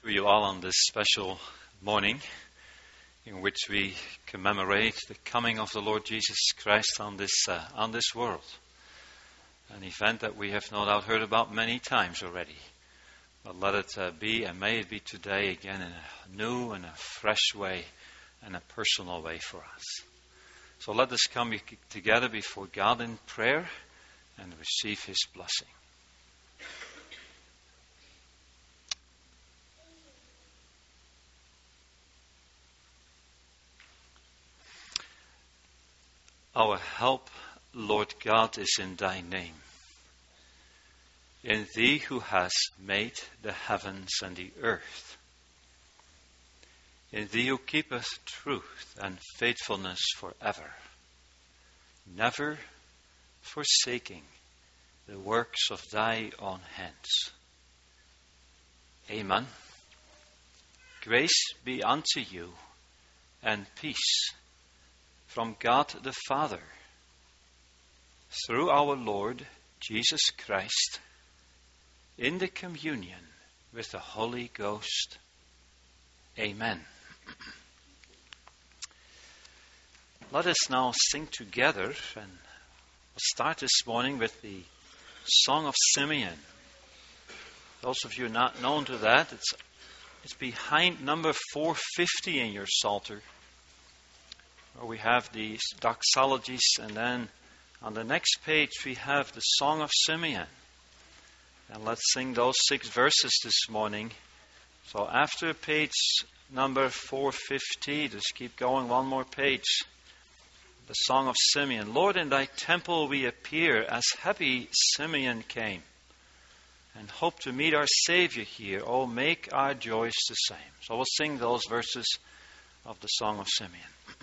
to you all on this special morning in which we commemorate the coming of the Lord Jesus Christ on this world. An event that we have no doubt heard about many times already. But let it be, and may it be today again in a new and a fresh way and a personal way for us. So let us come together before God in prayer and receive His blessing. Our help, Lord God, is in Thy name. In Thee who has made the heavens and the earth. In Thee who keepeth truth and faithfulness forever, never forsaking the works of Thy own hands. Amen. Grace be unto you and peace from God the Father, through our Lord Jesus Christ, in the communion with the Holy Ghost. Amen. Let us now sing together, and we'll start this morning with the Song of Simeon. Those of you not known to that, it's behind number 450 in your Psalter, where we have the doxologies, and then on the next page we have the Song of Simeon. And let's sing those 6 verses this morning. So after page number 450, just keep going one more page. The Song of Simeon. Lord, in Thy temple we appear, as happy Simeon came, and hope to meet our Savior here. Oh, make our joys the same. So we'll sing those verses of the Song of Simeon.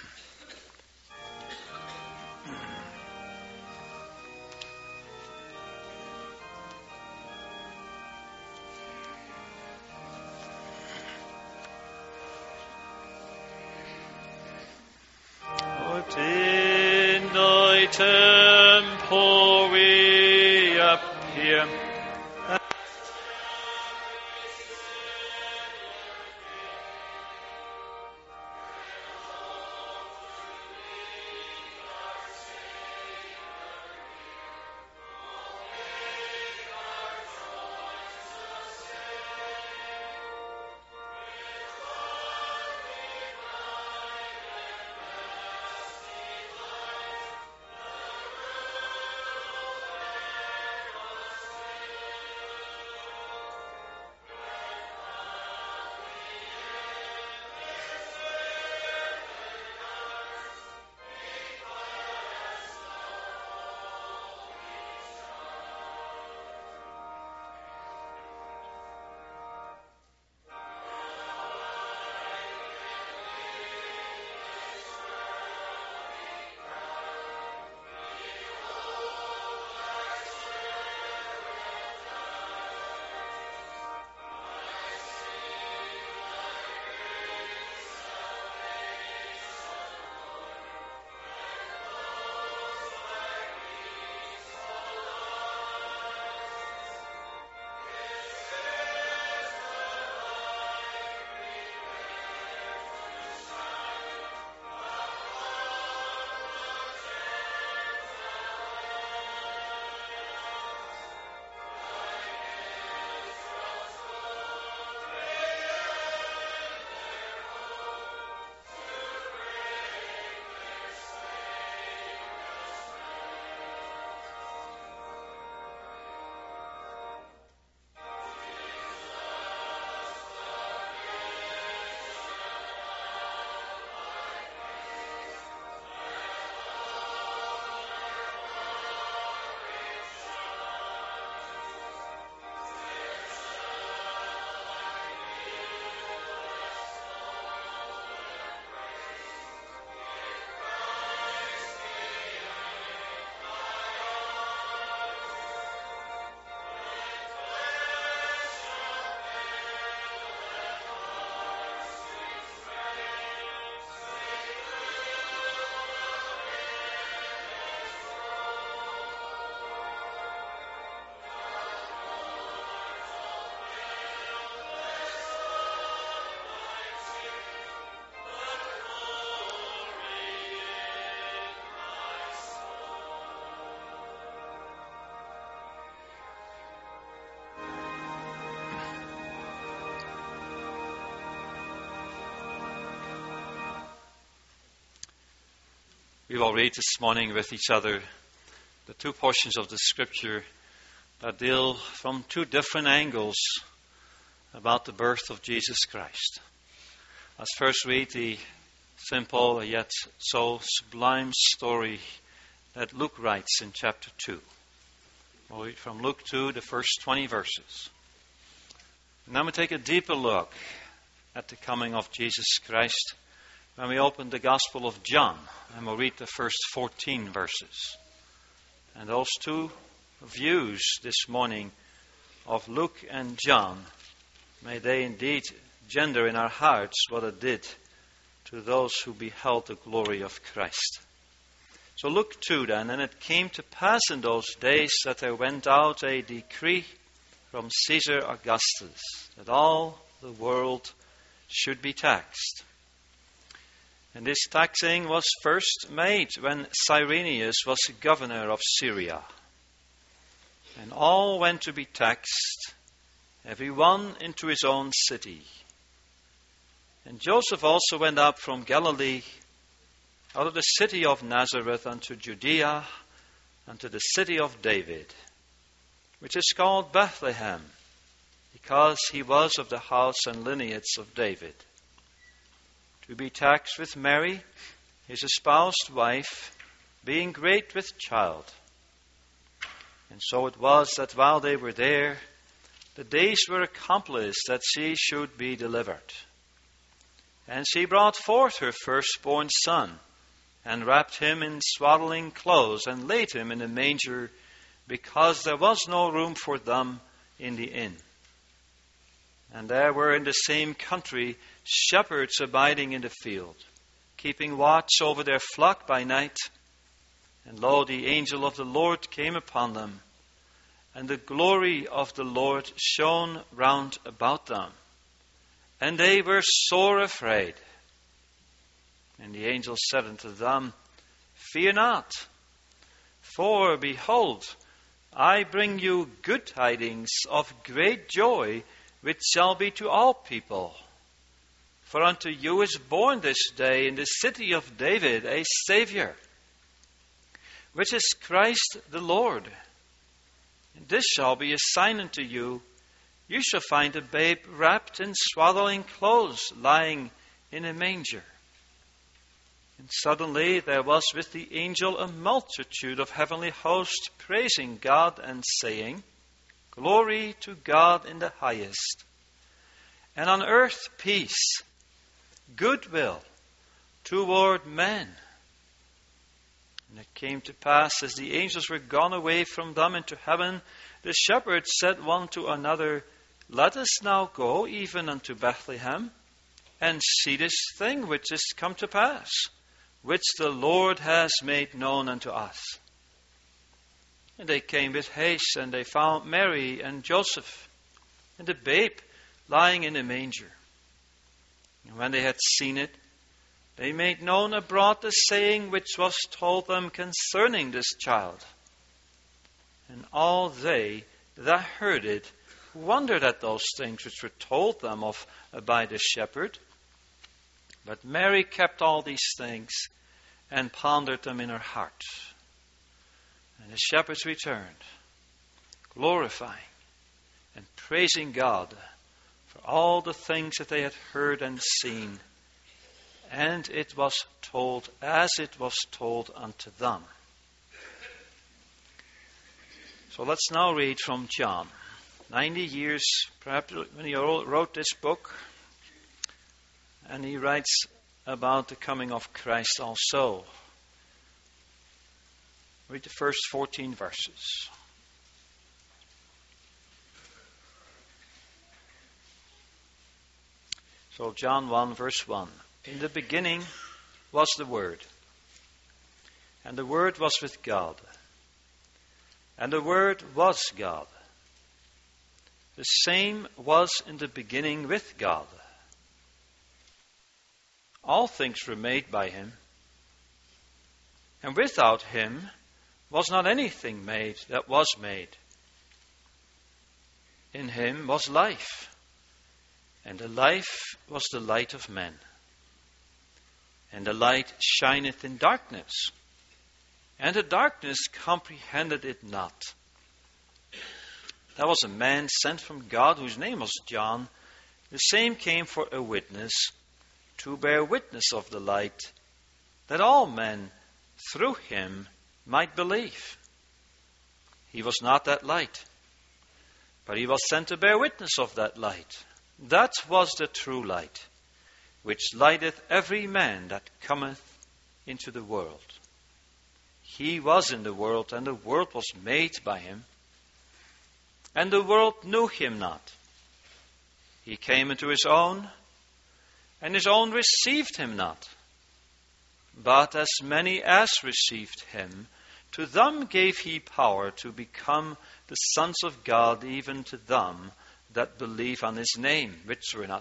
In Thy temple we appear. We will read this morning with each other the two portions of the Scripture that deal from two different angles about the birth of Jesus Christ. Let's first read the simple yet so sublime story that Luke writes in chapter 2. We'll read from Luke 2, the first 20 verses. And then we'll take a deeper look at the coming of Jesus Christ when we open the Gospel of John, and we'll read the first 14 verses. And those two views this morning of Luke and John, may they indeed gender in our hearts what it did to those who beheld the glory of Christ. So Luke 2 then, and it came to pass in those days that there went out a decree from Caesar Augustus, that all the world should be taxed. And this taxing was first made when Cyrenius was governor of Syria. And all went to be taxed, every one into his own city. And Joseph also went up from Galilee, out of the city of Nazareth unto Judea, unto the city of David, which is called Bethlehem, because he was of the house and lineage of David, to be taxed with Mary, his espoused wife, being great with child. And so it was that while they were there, the days were accomplished that she should be delivered. And she brought forth her firstborn son, and wrapped him in swaddling clothes, and laid him in a manger, because there was no room for them in the inn. And there were in the same country shepherds abiding in the field, keeping watch over their flock by night. And lo, the angel of the Lord came upon them, and the glory of the Lord shone round about them. And they were sore afraid. And the angel said unto them, Fear not, for behold, I bring you good tidings of great joy, which shall be to all people. For unto you is born this day in the city of David a Saviour, which is Christ the Lord. And this shall be a sign unto you. You shall find a babe wrapped in swaddling clothes, lying in a manger. And suddenly there was with the angel a multitude of heavenly hosts, praising God and saying, Glory to God in the highest, and on earth peace, goodwill toward men. And it came to pass, as the angels were gone away from them into heaven, the shepherds said one to another, Let us now go even unto Bethlehem, and see this thing which is come to pass, which the Lord has made known unto us. And they came with haste, and they found Mary and Joseph, and the babe lying in a manger. And when they had seen it, they made known abroad the saying which was told them concerning this child. And all they that heard it wondered at those things which were told them of by the shepherd. But Mary kept all these things and pondered them in her heart. And the shepherds returned, glorifying and praising God for all the things that they had heard and seen. And it was told as it was told unto them. So let's now read from John. 90 years, perhaps, when he wrote this book. And he writes about the coming of Christ also. Read the first 14 verses. So John 1 verse 1. In the beginning was the Word, and the Word was with God, and the Word was God. The same was in the beginning with God. All things were made by him, and without him was not anything made that was made. In him was life, and the life was the light of men. And the light shineth in darkness, and the darkness comprehended it not. There was a man sent from God whose name was John. The same came for a witness, to bear witness of the light, that all men through him might believe. He was not that light, but he was sent to bear witness of that light. That was the true light, which lighteth every man that cometh into the world. He was in the world, and the world was made by him, and the world knew him not. He came into his own, and his own received him not. But as many as received him, to them gave he power to become the sons of God, even to them that believe on his name, which were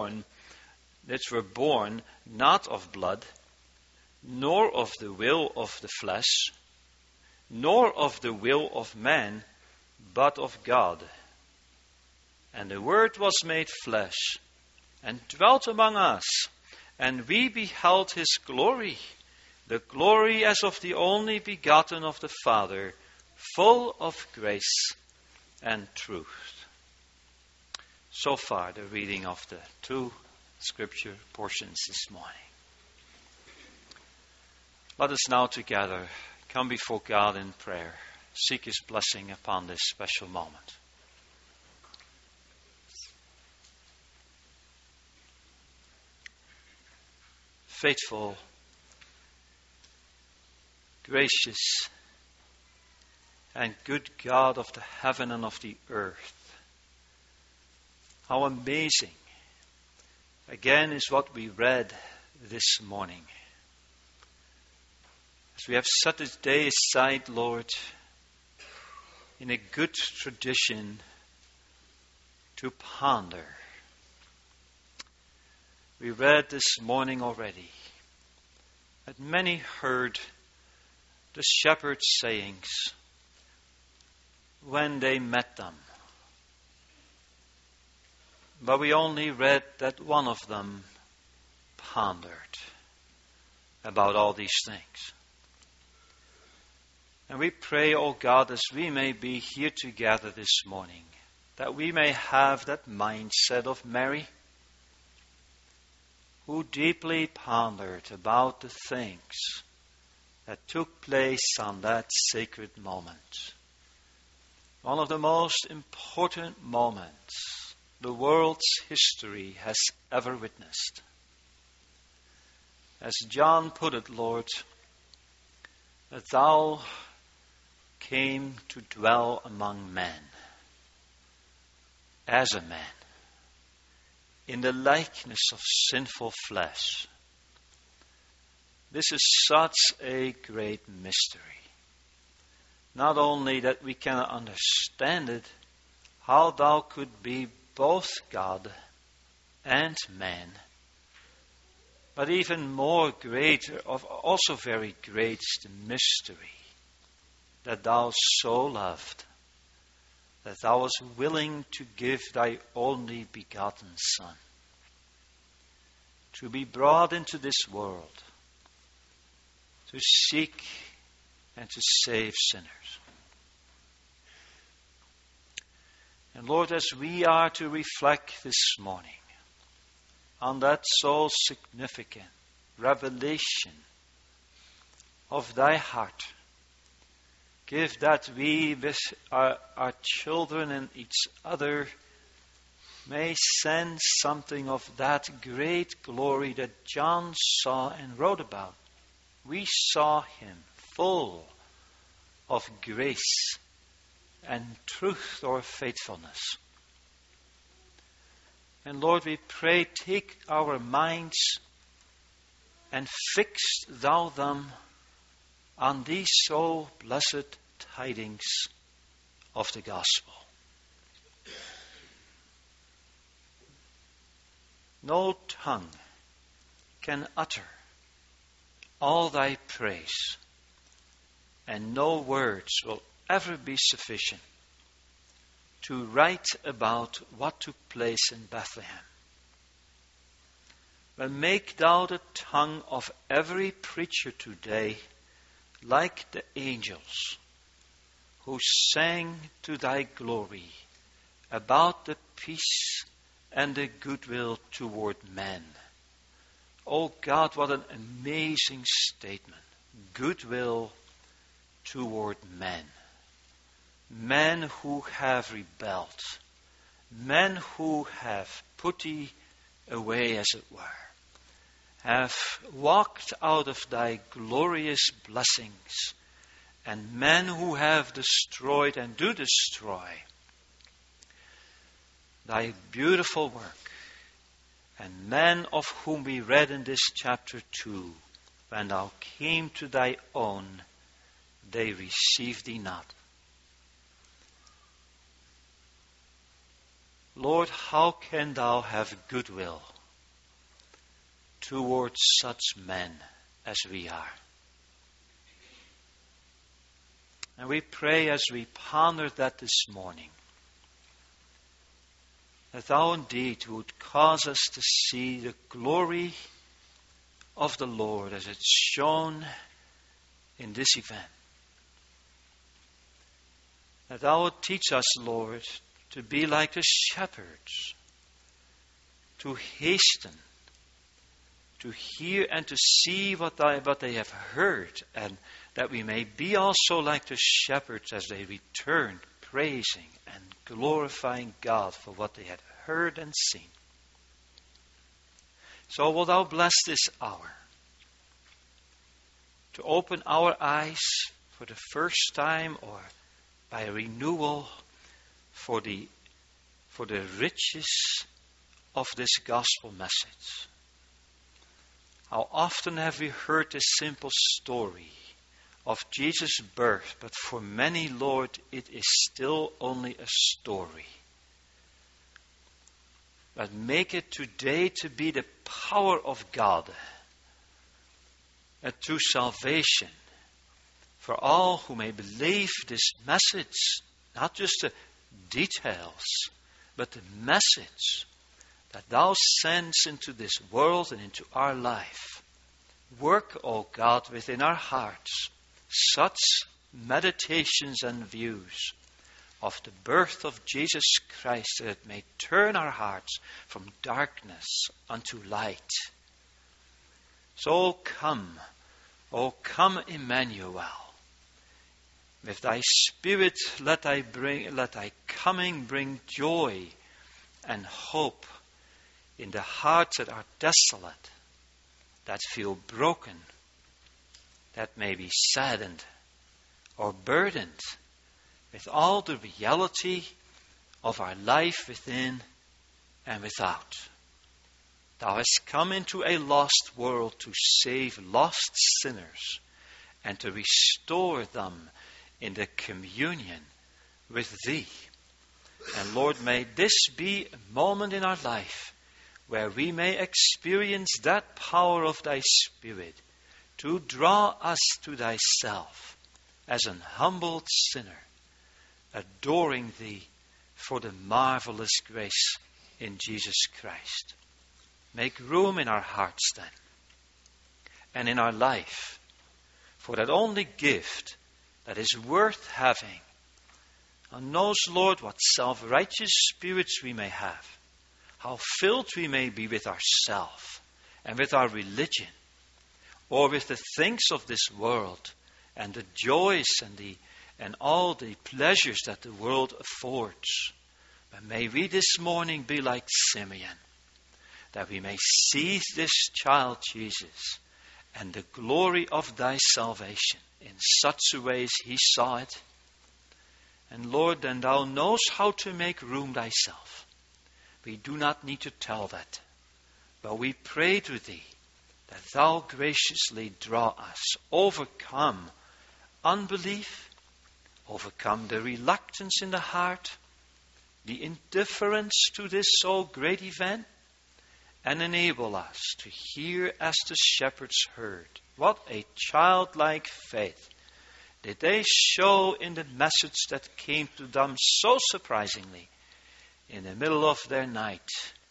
born not of blood, nor of the will of the flesh, nor of the will of man, but of God. And the Word was made flesh, and dwelt among us, and we beheld his glory, the glory as of the only begotten of the Father, full of grace and truth. So far, the reading of the two scripture portions this morning. Let us now together come before God in prayer, seek his blessing upon this special moment. Faithful, gracious, and good God of the heaven and of the earth, how amazing, again, is what we read this morning. As we have set this day aside, Lord, in a good tradition to ponder. We read this morning already that many heard the shepherd's sayings when they met them. But we only read that one of them pondered about all these things. And we pray, O God, as we may be here together this morning, that we may have that mindset of Mary, who deeply pondered about the things that took place on that sacred moment. One of the most important moments the world's history has ever witnessed. As John put it, Lord, that thou came to dwell among men as a man, in the likeness of sinful flesh. This is such a great mystery. Not only that we cannot understand it, how thou could be both God and man, but even more greater, also very great, is the mystery that thou so loved, that thou wast willing to give thy only begotten Son, to be brought into this world, to seek and to save sinners. And Lord, as we are to reflect this morning on that so significant revelation of thy heart, give that we with our children and each other may sense something of that great glory that John saw and wrote about. We saw him full of grace and truth or faithfulness. And Lord, we pray, take our minds and fix thou them on these so blessed tidings of the gospel. No tongue can utter all thy praise, and no words will ever be sufficient to write about what took place in Bethlehem. But make thou the tongue of every preacher today like the angels who sang to thy glory about the peace and the goodwill toward men. Oh God, what an amazing statement. Goodwill toward men. Men who have rebelled. Men who have put thee away, as it were. Have walked out of thy glorious blessings. And men who have destroyed and do destroy thy beautiful work. And men of whom we read in this chapter 2, when thou came to thy own, they received thee not. Lord, how can thou have goodwill towards such men as we are? And we pray as we ponder that this morning, that thou indeed would cause us to see the glory of the Lord as it's shown in this event. That thou would teach us, Lord, to be like the shepherds, to hasten, to hear and to see what they have heard, and that we may be also like the shepherds as they returned, praising and glorifying God for what they had heard and seen. So will thou bless this hour to open our eyes for the first time or by renewal for the riches of this gospel message. How often have we heard this simple story of Jesus' birth, but for many, Lord, it is still only a story. But make it today to be the power of God to salvation for all who may believe this message, not just the details, but the message that thou sends into this world and into our life. Work, O God, within our hearts such meditations and views of the birth of Jesus Christ, that it may turn our hearts from darkness unto light. So come, O come Emmanuel. With thy Spirit let thy coming bring joy and hope in the hearts that are desolate, that feel broken, that may be saddened or burdened with all the reality of our life within and without. Thou hast come into a lost world to save lost sinners and to restore them in the communion with Thee. And Lord, may this be a moment in our life where we may experience that power of Thy Spirit to draw us to Thyself as an humbled sinner, adoring Thee for the marvelous grace in Jesus Christ. Make room in our hearts then, and in our life, for that only gift that is worth having, and knows, Lord, what self-righteous spirits we may have, how filled we may be with ourself and with our religion, or with the things of this world and the joys and all the pleasures that the world affords. But may we this morning be like Simeon, that we may see this child Jesus and the glory of Thy salvation in such a way as he saw it. And Lord, then Thou knowest how to make room Thyself. We do not need to tell that, but we pray to Thee that Thou graciously draw us, overcome unbelief, overcome the reluctance in the heart, the indifference to this so great event, and enable us to hear as the shepherds heard. What a childlike faith did they show in the message that came to them so surprisingly in the middle of their night.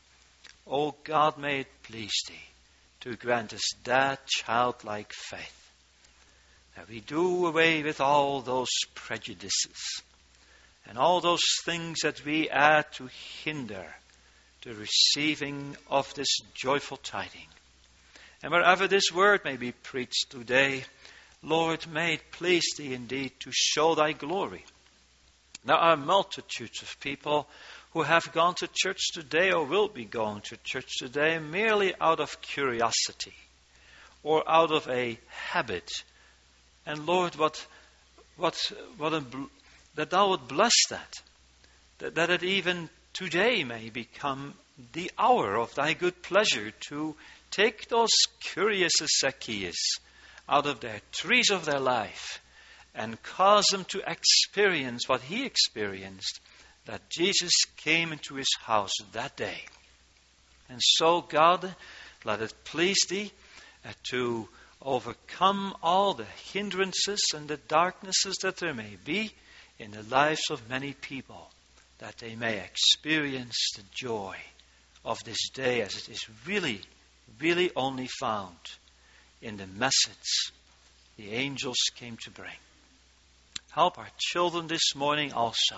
O God, may it please Thee to grant us that childlike faith, that we do away with all those prejudices and all those things that we add to hinder the receiving of this joyful tiding. And wherever this word may be preached today, Lord, may it please Thee indeed to show Thy glory. There are multitudes of people who have gone to church today or will be going to church today merely out of curiosity or out of a habit. And Lord, that Thou would bless that it even today may become the hour of Thy good pleasure to take those curious as Zacchaeus out of their trees of their life and cause them to experience what he experienced, that Jesus came into his house that day. And so, God, let it please Thee to overcome all the hindrances and the darknesses that there may be in the lives of many people, that they may experience the joy of this day as it is really, really only found in the message the angels came to bring. Help our children this morning also.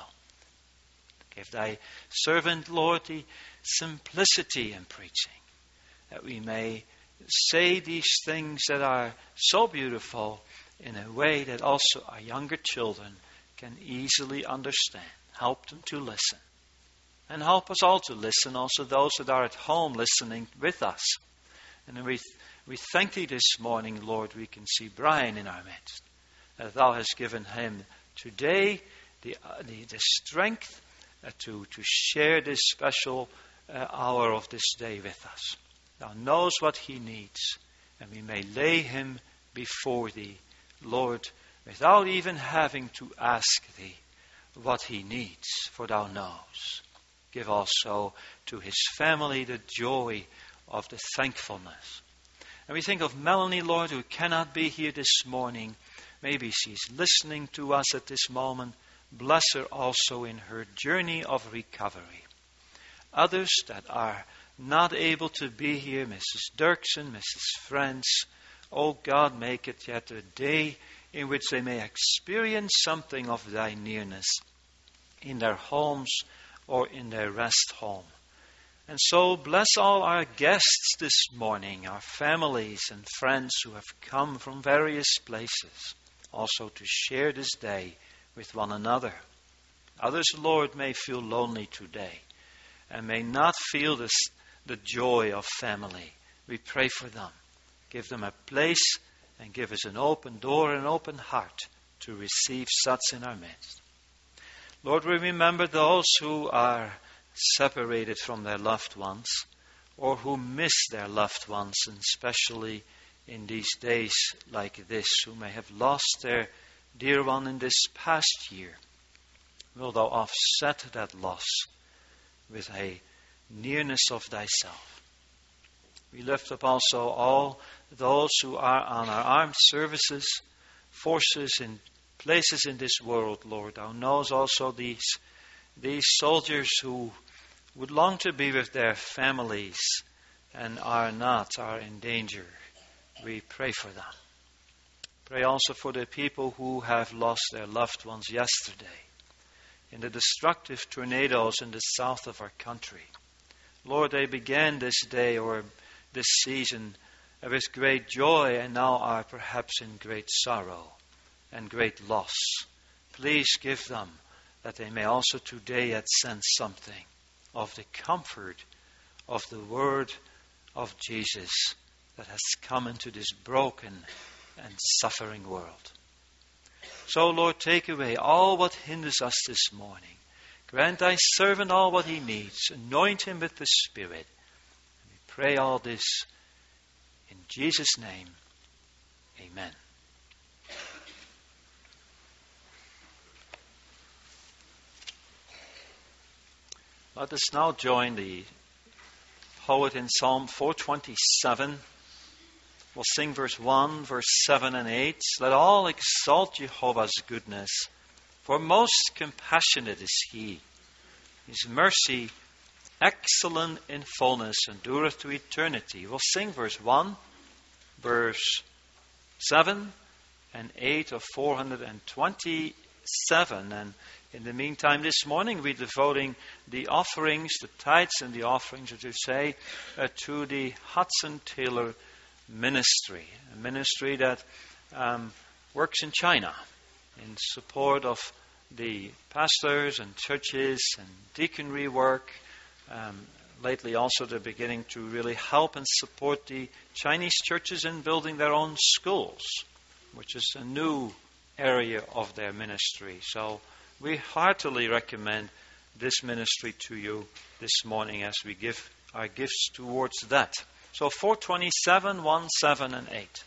Give Thy servant, Lord, the simplicity in preaching, that we may say these things that are so beautiful in a way that also our younger children can easily understand. Help them to listen. And help us all to listen, also those that are at home listening with us. And we thank Thee this morning, Lord, we can see Brian in our midst, that Thou hast given him today the strength to share this special hour of this day with us. Thou knows what he needs, and we may lay him before Thee, Lord, without even having to ask Thee what he needs, for Thou knows. Give also to his family the joy of the thankfulness. And we think of Melanie, Lord, who cannot be here this morning. Maybe she's listening to us at this moment. Bless her also in her journey of recovery. Others that are not able to be here, Mrs. Dirksen, Mrs. Friends, oh God, make it yet a day in which they may experience something of Thy nearness in their homes or in their rest home. And so bless all our guests this morning, our families and friends who have come from various places, also to share this day with one another. Others, Lord, may feel lonely today and may not feel the joy of family. We pray for them. Give them a place and give us an open door and an open heart to receive such in our midst. Lord, we remember those who are separated from their loved ones or who miss their loved ones, and especially in these days like this, who may have lost their dear one in this past year. Will Thou offset that loss with a nearness of Thyself? We lift up also all those who are on our armed services, forces in places in this world, Lord. Thou knows also these soldiers who would long to be with their families and are not, are in danger. We pray for them. Pray also for the people who have lost their loved ones yesterday in the destructive tornadoes in the south of our country. Lord, they began this day or this season with great joy and now are perhaps in great sorrow and great loss. Please give them that they may also today yet sense something of the comfort of the word of Jesus that has come into this broken and suffering world. So, Lord, take away all what hinders us this morning. Grant Thy servant all what he needs. Anoint him with the Spirit. And we pray all this in Jesus' name. Amen. Let us now join the poet in Psalm 427. We'll sing verse 1, verse 7 and 8. Let all exalt Jehovah's goodness, for most compassionate is He. His mercy, excellent in fullness, endureth to eternity. We'll sing verse 1, verse 7, or 427. And in the meantime, this morning we're devoting the offerings, the tithes and the offerings, as you say, to the Hudson Taylor Ministry, a ministry that works in China in support of the pastors and churches and deaconry work. Lately also they're beginning to really help and support the Chinese churches in building their own schools, which is a new area of their ministry. So we heartily recommend this ministry to you this morning as we give our gifts towards that. So 427, 1, 7, and 8.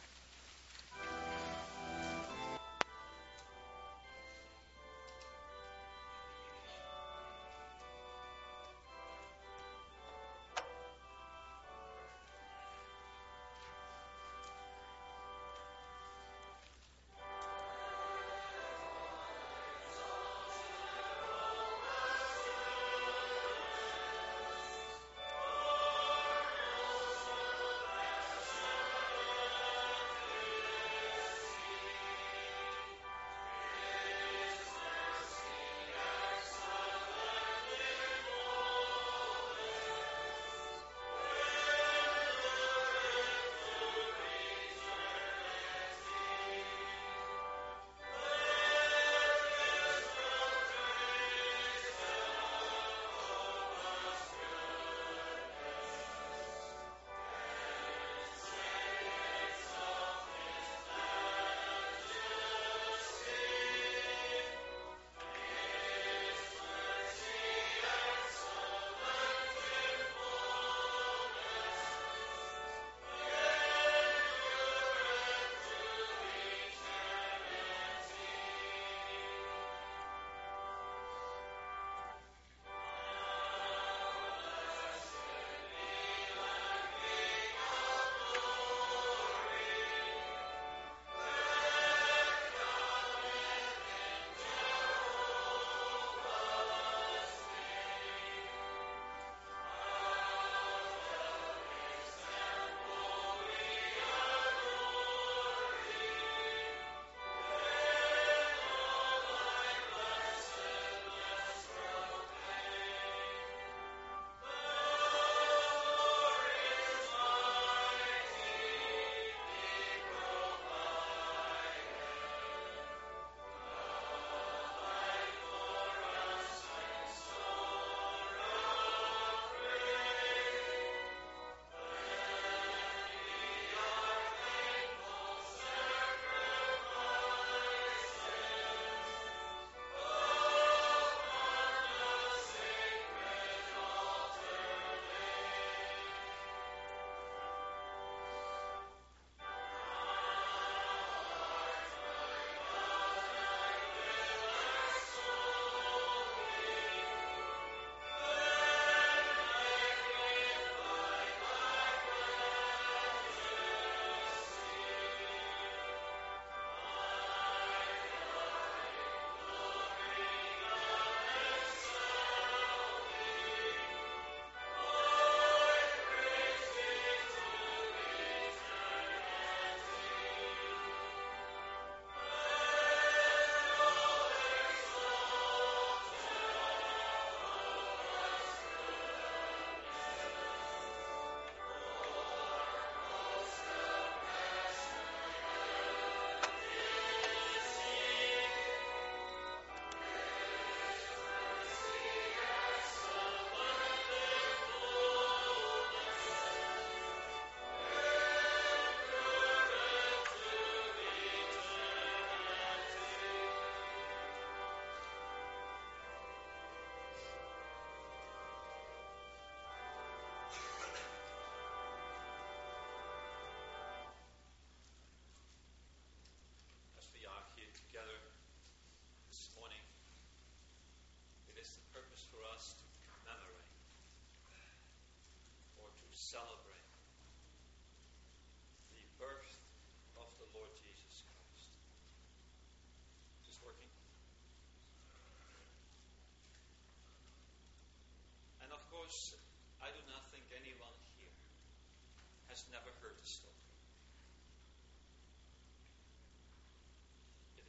Celebrate the birth of the Lord Jesus Christ. Is this working? And of course, I do not think anyone here has never heard the story.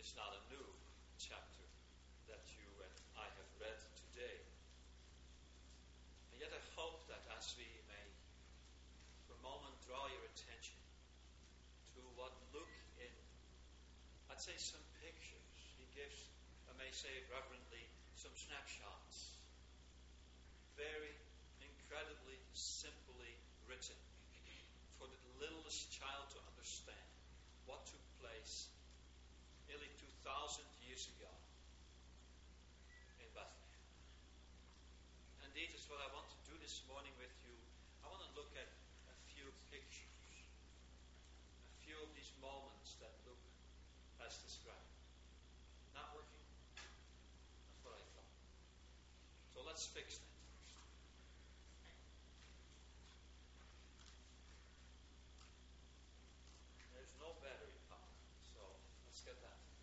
is not a new chapter that you and I have read today. And yet I hope that as we may for a moment draw your attention to what Luke in, I'd say, some pictures. He gives, I may say reverently, some snapshots. Very incredibly simply written for the littlest child to understand what took place nearly 2,000 years ago in Bethlehem. Indeed, it's what I want to do this morning with you. I want to look at a few pictures, a few of these moments that Luke has described. Not working? That's what I thought. So let's fix that first. There's no battery power, so let's get that first.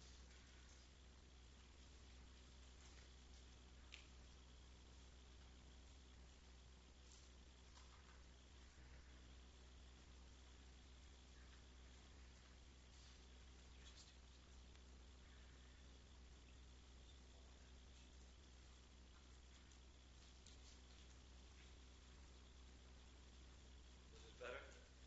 Is it better?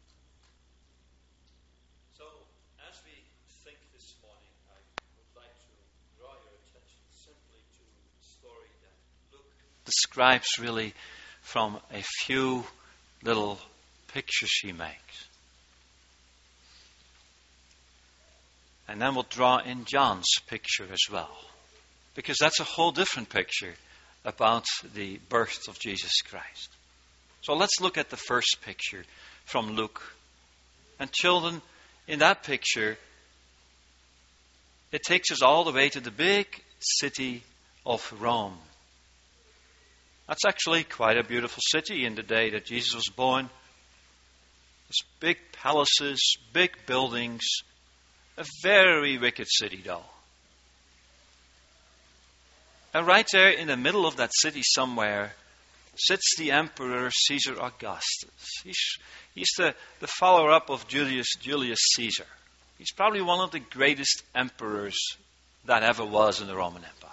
So, as we think this morning, I would like to draw your attention simply to the story that Luke describes really from a few little pictures he makes. And then we'll draw in John's picture as well, because that's a whole different picture about the birth of Jesus Christ. So let's look at the first picture from Luke. And children, in that picture, it takes us all the way to the big city of Rome. That's actually quite a beautiful city in the day that Jesus was born. There's big palaces, big buildings. A very wicked city, though. And right there in the middle of that city somewhere sits the Emperor Caesar Augustus. He's the follower-up of Julius Caesar. He's probably one of the greatest emperors that ever was in the Roman Empire.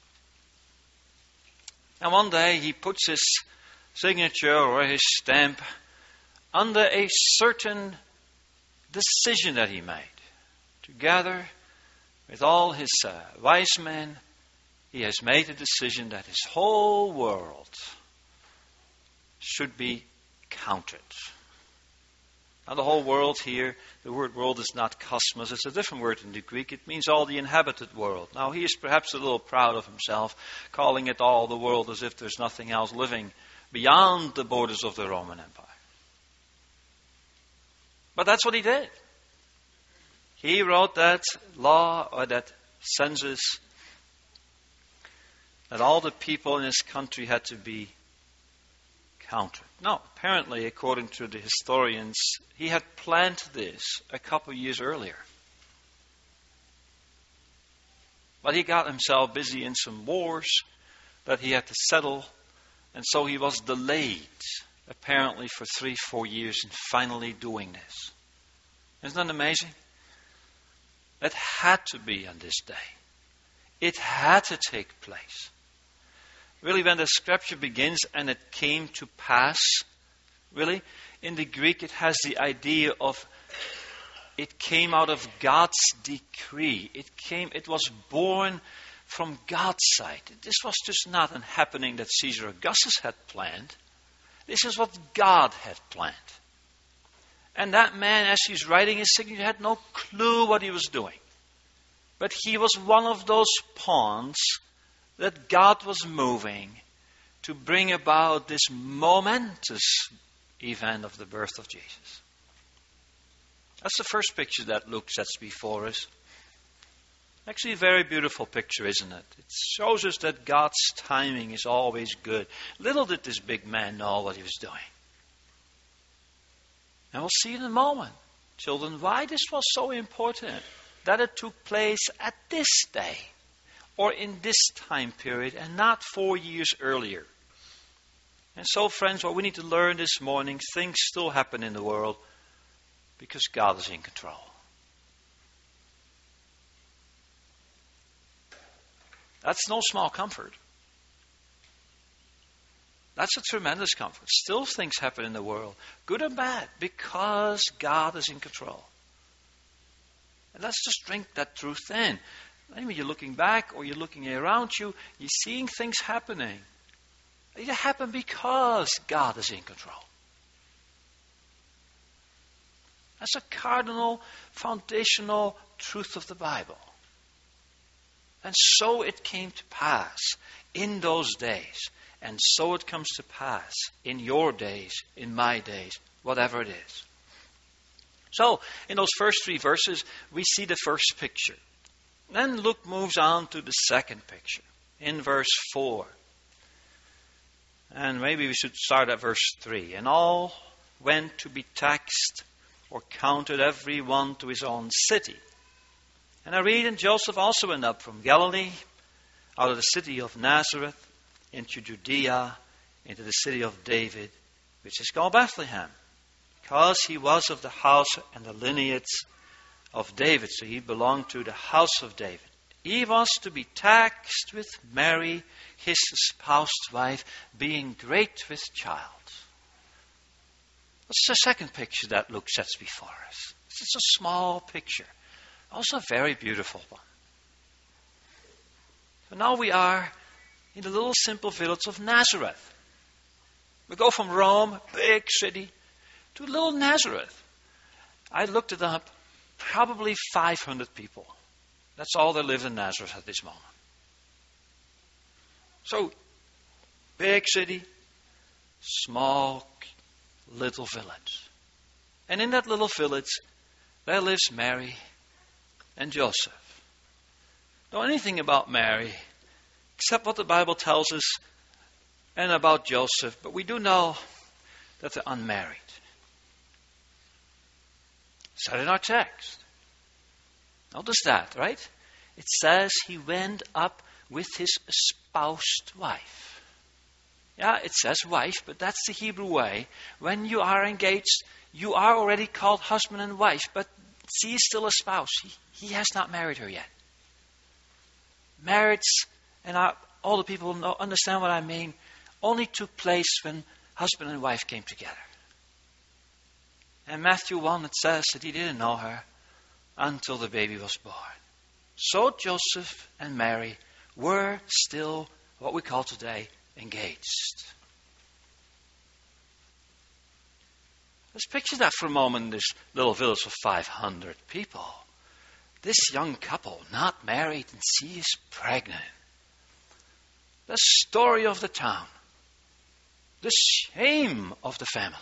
And one day he puts his signature or his stamp under a certain decision that he made. Together with all his wise men, he has made a decision that his whole world should be counted. Now the whole world here, the word world is not cosmos, it's a different word in the Greek. It means all the inhabited world. Now he is perhaps a little proud of himself, calling it all the world as if there's nothing else living beyond the borders of the Roman Empire. But that's what he did. He wrote that law or that census that all the people in his country had to be counted. Now, apparently, according to the historians, he had planned this a couple of years earlier. But he got himself busy in some wars that he had to settle, and so he was delayed, apparently for 3-4 years, in finally doing this. Isn't that amazing? It had to be on this day. It had to take place. Really, when the scripture begins, and it came to pass, really, in the Greek it has the idea of it came out of God's decree. It was born from God's side. This was just not a happening that Caesar Augustus had planned. This is what God had planned. And that man, as he's writing his signature, had no clue what he was doing. But he was one of those pawns that God was moving to bring about this momentous event of the birth of Jesus. That's the first picture that Luke sets before us. Actually, a very beautiful picture, isn't it? It shows us that God's timing is always good. Little did this big man know what he was doing. And we'll see in a moment, children, why this was so important. That it took place at this day. Or in this time period. And not 4 years earlier. And so, friends, what we need to learn this morning, things still happen in the world. Because God is in control. That's no small comfort. That's a tremendous comfort. Still things happen in the world, good and bad, because God is in control. And let's just drink that truth in. Maybe you're looking back or you're looking around you, you're seeing things happening. They happen because God is in control. That's a cardinal, foundational truth of the Bible. And so it came to pass in those days. And so it comes to pass in your days, in my days, whatever it is. So, in those first 3 verses, we see the first picture. Then Luke moves on to the second picture, in verse 4. And maybe we should start at verse 3. And all went to be taxed, or counted every one to his own city. And I read, and Joseph also went up from Galilee, out of the city of Nazareth, into Judea, into the city of David, which is called Bethlehem, because he was of the house and the lineage of David. So he belonged to the house of David. He was to be taxed with Mary, his espoused wife, being great with child. What's the second picture that Luke sets before us? It's a small picture, also a very beautiful one. So now we are in the little simple village of Nazareth. We go from Rome, big city, to little Nazareth. I looked it up, probably 500 people. That's all that live in Nazareth at this moment. So, big city, small little village. And in that little village, there lives Mary and Joseph. Don't know anything about Mary, except what the Bible tells us, and about Joseph. But we do know that they're unmarried. It's said in our text. Notice that, right? It says he went up with his espoused wife. Yeah, it says wife, but that's the Hebrew way. When you are engaged, you are already called husband and wife, but she is still a spouse. He has not married her yet. Marriage, and all the people understand what I mean, only took place when husband and wife came together. In Matthew 1, it says that he didn't know her until the baby was born. So Joseph and Mary were still what we call today engaged. Let's picture that for a moment in this little village of 500 people. This young couple, not married, and she is pregnant. The story of the town. The shame of the family.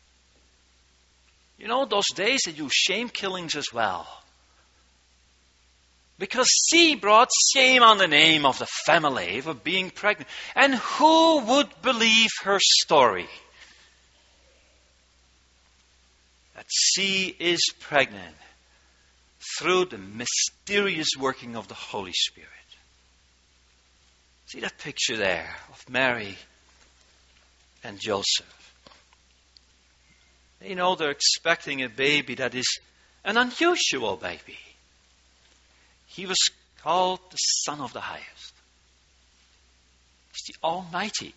You know, those days they use shame killings as well. Because she brought shame on the name of the family for being pregnant. And who would believe her story? That she is pregnant through the mysterious working of the Holy Spirit. See that picture there of Mary and Joseph. You know, they're expecting a baby that is an unusual baby. He was called the Son of the Highest. He's the Almighty.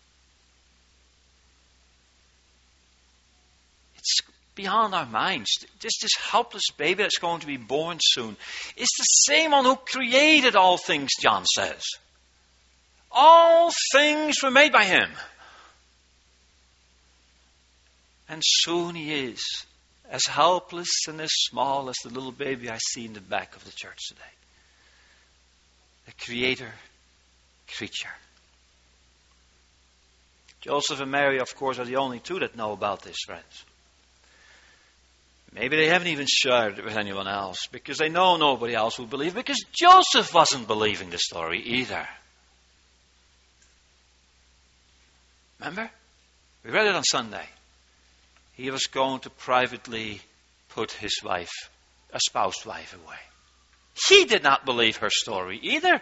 It's beyond our minds. This helpless baby that's going to be born soon is the same one who created all things, John says. All things were made by him. And soon he is as helpless and as small as the little baby I see in the back of the church today. The creator, creature. Joseph and Mary, of course, are the only two that know about this, friends. Maybe they haven't even shared it with anyone else because they know nobody else will believe, because Joseph wasn't believing the story either. Remember? We read it on Sunday. He was going to privately put his wife, espoused wife, away. He did not believe her story either,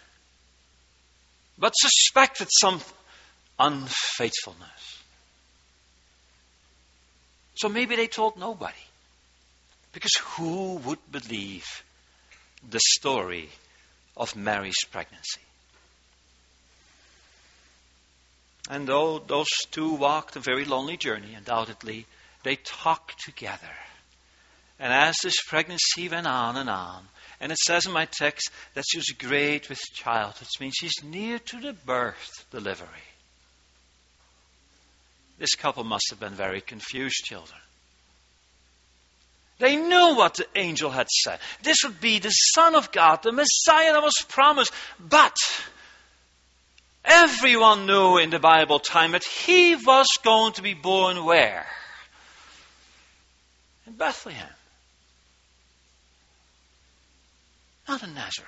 but suspected some unfaithfulness. So maybe they told nobody. Because who would believe the story of Mary's pregnancy? And though those two walked a very lonely journey, undoubtedly, they talked together. And as this pregnancy went on, and it says in my text that she was great with child, which means she's near to the birth, delivery. This couple must have been very confused children. They knew what the angel had said. This would be the Son of God, the Messiah that was promised. But everyone knew in the Bible time that he was going to be born where? In Bethlehem. Not in Nazareth.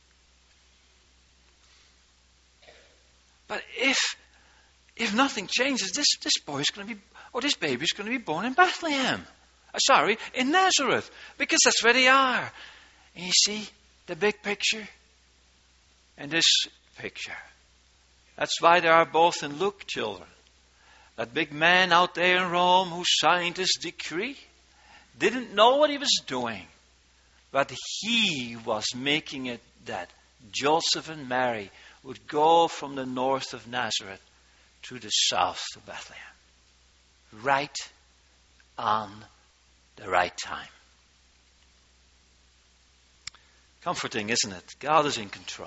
But if nothing changes, this baby is going to be born in Bethlehem. In Nazareth. Because that's where they are. And you see the big picture and this picture. That's why they are both in Luke, children. That big man out there in Rome who signed this decree didn't know what he was doing. But he was making it that Joseph and Mary would go from the north of Nazareth to the south to Bethlehem. Right on the right time. Comforting, isn't it? God is in control.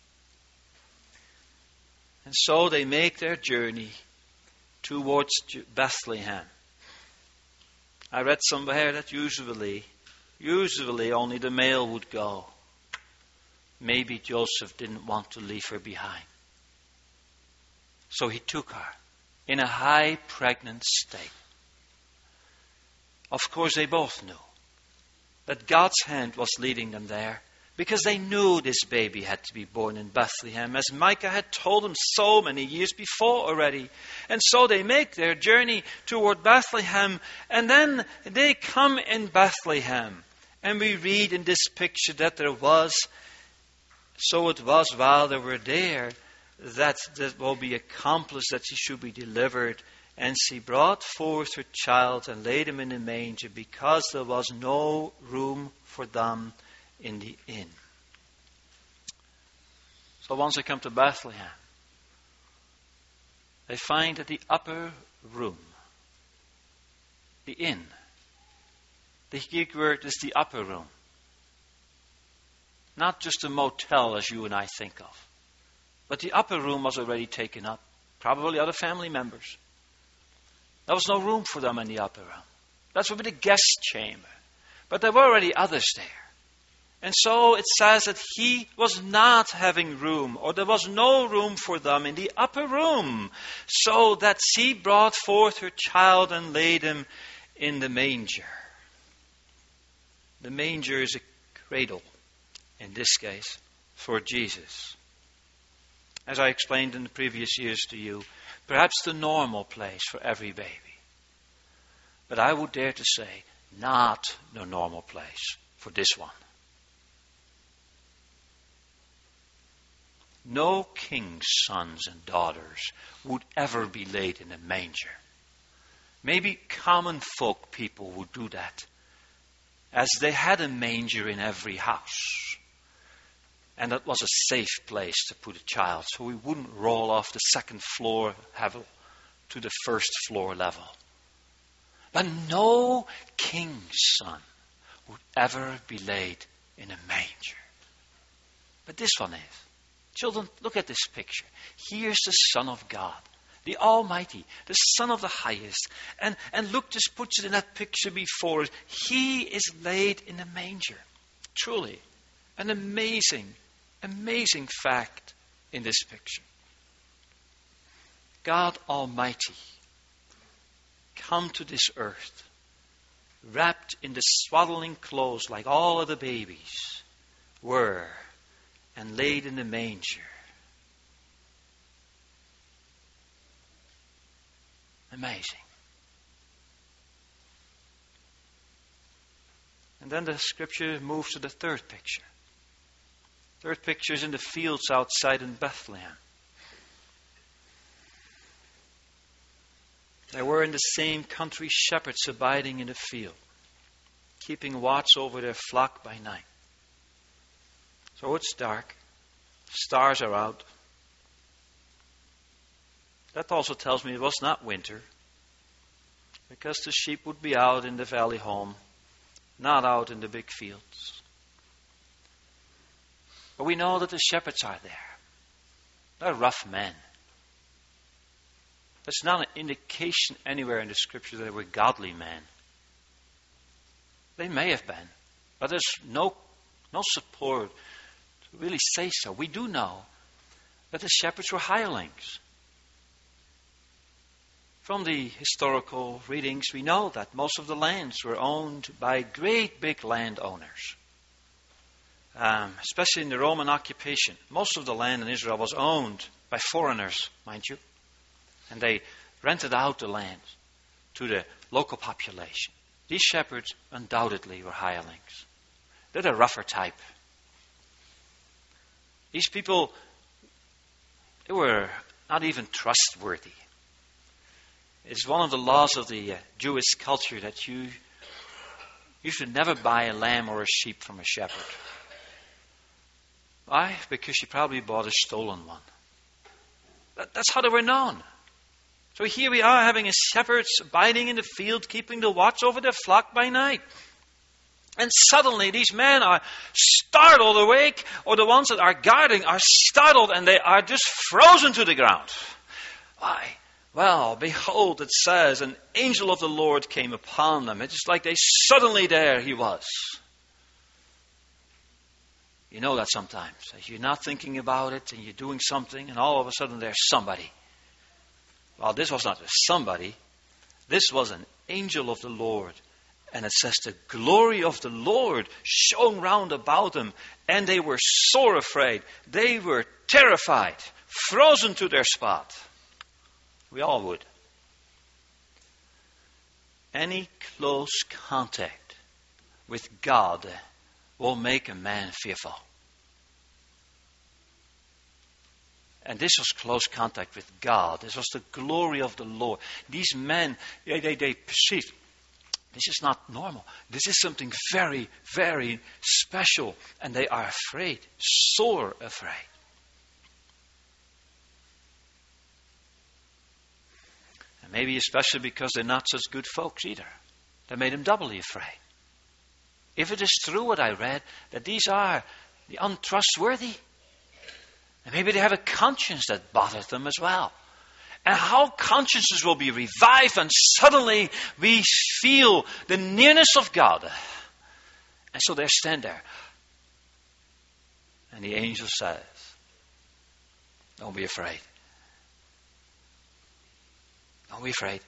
And so they make their journey towards Bethlehem. I read somewhere that usually only the male would go. Maybe Joseph didn't want to leave her behind. So he took her in a high pregnant state. Of course, they both knew that God's hand was leading them there, because they knew this baby had to be born in Bethlehem, as Micah had told them so many years before already. And so they make their journey toward Bethlehem, and then they come in Bethlehem. And we read in this picture that it was while they were there that will be accomplished, that she should be delivered. And she brought forth her child and laid him in a manger, because there was no room for them in the inn. So once they come to Bethlehem, they find that the upper room, the inn, the Greek word is the upper room. Not just a motel as you and I think of. But the upper room was already taken up. Probably other family members. There was no room for them in the upper room. That's would be the guest chamber. But there were already others there. And so it says that he was not having room, or there was no room for them in the upper room. So that she brought forth her child and laid him in the manger. The manger is a cradle, in this case, for Jesus. As I explained in the previous years to you, perhaps the normal place for every baby. But I would dare to say, not the normal place for this one. No king's sons and daughters would ever be laid in a manger. Maybe common folk people would do that, as they had a manger in every house. And that was a safe place to put a child, so we wouldn't roll off the second floor level to the first floor level. But no king's son would ever be laid in a manger. But this one is. Children, look at this picture. Here's the Son of God, the Almighty, the Son of the Highest. And Luke just puts it in that picture before us. He is laid in a manger. Truly, an amazing fact in this picture. God Almighty come to this earth, wrapped in the swaddling clothes like all of the babies were, and laid in the manger. Amazing. And then the scripture moves to the third picture. Third picture is in the fields outside in Bethlehem. There were in the same country shepherds abiding in the field, keeping watch over their flock by night. So it's dark. Stars are out. That also tells me it was not winter, because the sheep would be out in the valley home, not out in the big fields. But we know that the shepherds are there. They're rough men. There's not an indication anywhere in the Scripture that they were godly men. They may have been, but there's no support to really say so. We do know that the shepherds were hirelings. From the historical readings, we know that most of the lands were owned by great big landowners. Especially in the Roman occupation. Most of the land in Israel was owned by foreigners, mind you. And they rented out the land to the local population. These shepherds undoubtedly were hirelings. They're the rougher type. These people, they were not even trustworthy. It's one of the laws of the Jewish culture that you should never buy a lamb or a sheep from a shepherd. Why? Because you probably bought a stolen one. That's how they were known. So here we are having a shepherds abiding in the field, keeping the watch over their flock by night. And suddenly these men are startled awake, or the ones that are guarding are startled, and they are just frozen to the ground. Why? Well, behold, it says, an angel of the Lord came upon them. It's just like there he was. You know that sometimes. As you're not thinking about it and you're doing something and all of a sudden there's somebody. Well, this was not a somebody. This was an angel of the Lord. And it says the glory of the Lord shone round about them. And they were sore afraid. They were terrified, frozen to their spot. We all would. Any close contact with God will make a man fearful. And this was close contact with God. This was the glory of the Lord. These men, they perceived, this is not normal. This is something very, very special. And they are afraid, sore afraid. And maybe especially because they're not such good folks either. That made them doubly afraid. If it is true what I read, that these are the untrustworthy, and maybe they have a conscience that bothers them as well. And how consciences will be revived, and suddenly we feel the nearness of God. And so they stand there. And the angel says, don't be afraid. Don't be afraid.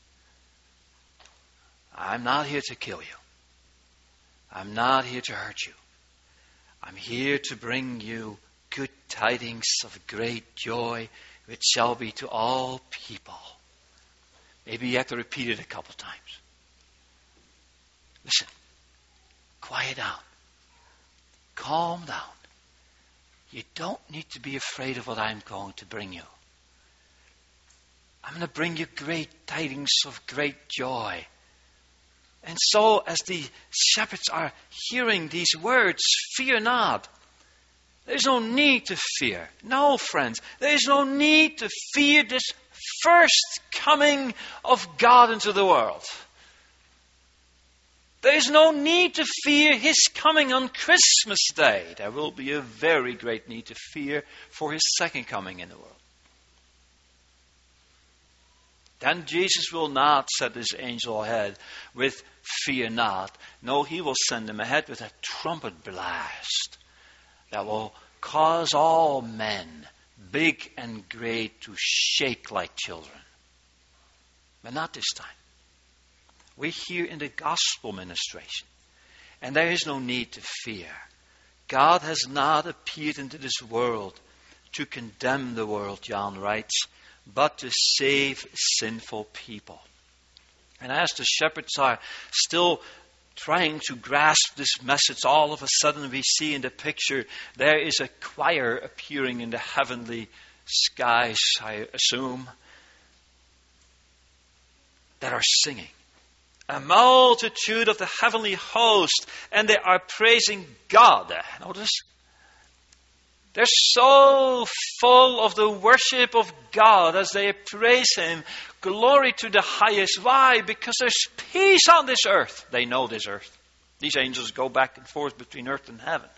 I'm not here to kill you. I'm not here to hurt you. I'm here to bring you good tidings of great joy, which shall be to all people. Maybe you have to repeat it a couple times. Listen. Quiet down. Calm down. You don't need to be afraid of what I'm going to bring you. I'm going to bring you great tidings of great joy. And so, as the shepherds are hearing these words, fear not. There's no need to fear. No, friends, there's no need to fear this first coming of God into the world. There's no need to fear His coming on Christmas Day. There will be a very great need to fear for His second coming in the world. Then Jesus will not send His angel ahead with fear not. No, He will send them ahead with a trumpet blast that will cause all men, big and great, to shake like children. But not this time. We're here in the gospel ministration. And there is no need to fear. God has not appeared into this world to condemn the world, John writes, but to save sinful people. And as the shepherds are still trying to grasp this message, all of a sudden we see in the picture there is a choir appearing in the heavenly skies, I assume, that are singing. A multitude of the heavenly host, and they are praising God. Notice, They're so full of the worship of God as they praise Him. Glory to the highest. Why? Because there's peace on this earth. They know this earth. These angels go back and forth between earth and heaven.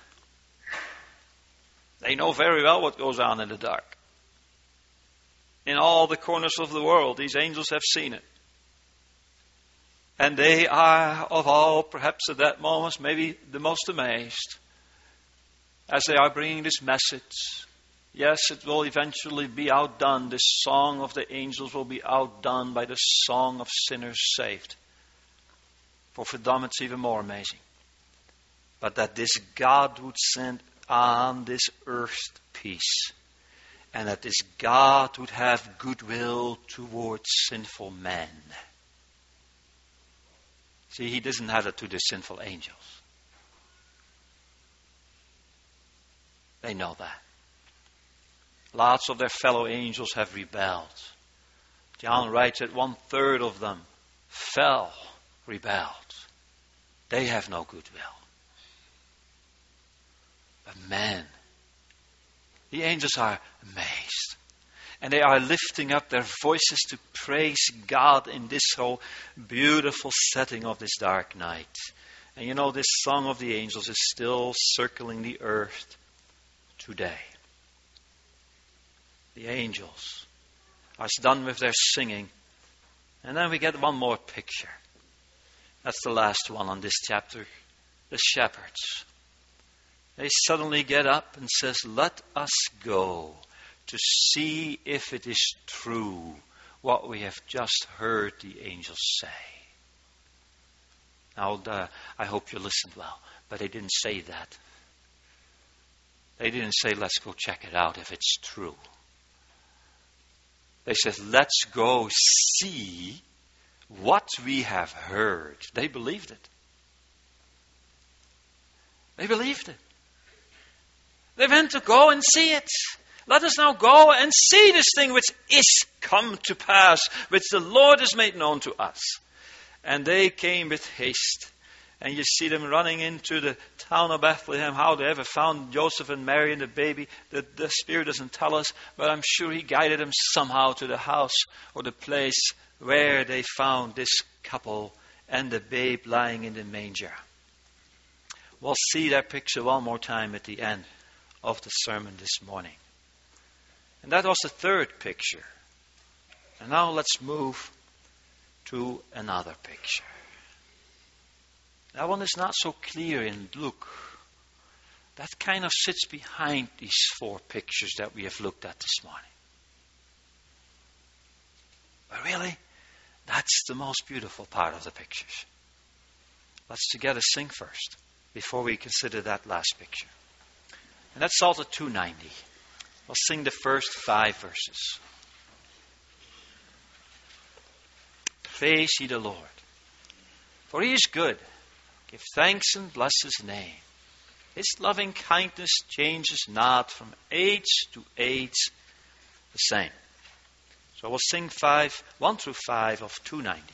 They know very well what goes on in the dark. In all the corners of the world, these angels have seen it. And they are, of all, perhaps at that moment, maybe the most amazed as they are bringing this message. Yes, it will eventually be outdone. This song of the angels will be outdone by the song of sinners saved. For them it's even more amazing. But that this God would send on this earth peace. And that this God would have goodwill towards sinful men. See, He doesn't have it to the sinful angels. They know that. Lots of their fellow angels have rebelled. John writes that 1/3 of them fell, rebelled. They have no goodwill. But men, the angels are amazed. And they are lifting up their voices to praise God in this whole beautiful setting of this dark night. And you know, this song of the angels is still circling the earth today. The angels are done with their singing. And then we get one more picture. That's the last one on this chapter. The shepherds. They suddenly get up and says, "Let us go to see if it is true what we have just heard the angels say." Now, I hope you listened well, but they didn't say that. They didn't say, "Let's go check it out if it's true." They said, "Let's go see what we have heard." They believed it. They believed it. They went to go and see it. Let us now go and see this thing which is come to pass, which the Lord has made known to us. And they came with haste. And you see them running into the town of Bethlehem. How they ever found Joseph and Mary and the baby, the Spirit doesn't tell us. But I'm sure He guided them somehow to the house or the place where they found this couple and the babe lying in the manger. We'll see that picture one more time at the end of the sermon this morning. And that was the third picture. And now let's move to another picture. That one is not so clear in Luke. That kind of sits behind these 4 pictures that we have looked at this morning. But really, that's the most beautiful part of the pictures. Let's together sing first, before we consider that last picture. And that's Psalm 290. We'll sing the first 5 verses. Praise ye the Lord, for He is good. Give thanks and bless His name. His loving kindness changes not, from age to age the same. So we'll sing 1 through 5 of 290.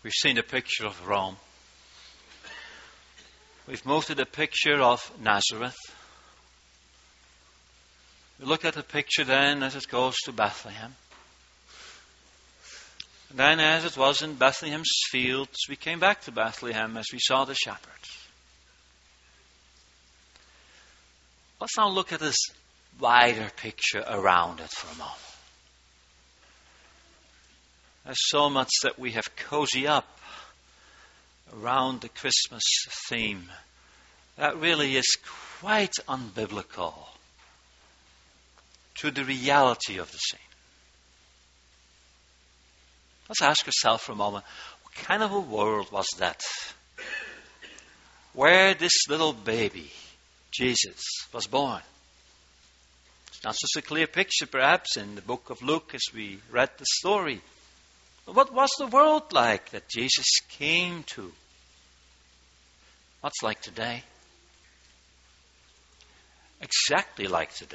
We've seen a picture of Rome. We've moved to the picture of Nazareth. We look at the picture then as it goes to Bethlehem. And then as it was in Bethlehem's fields, we came back to Bethlehem as we saw the shepherds. Let's now look at this wider picture around it for a moment. There's so much that we have cozy up around the Christmas theme that really is quite unbiblical to the reality of the scene. Let's ask ourselves for a moment, what kind of a world was that? Where this little baby, Jesus, was born. It's not just a clear picture, perhaps, in the book of Luke as we read the story. But what was the world like that Jesus came to? What's like today? Exactly like today.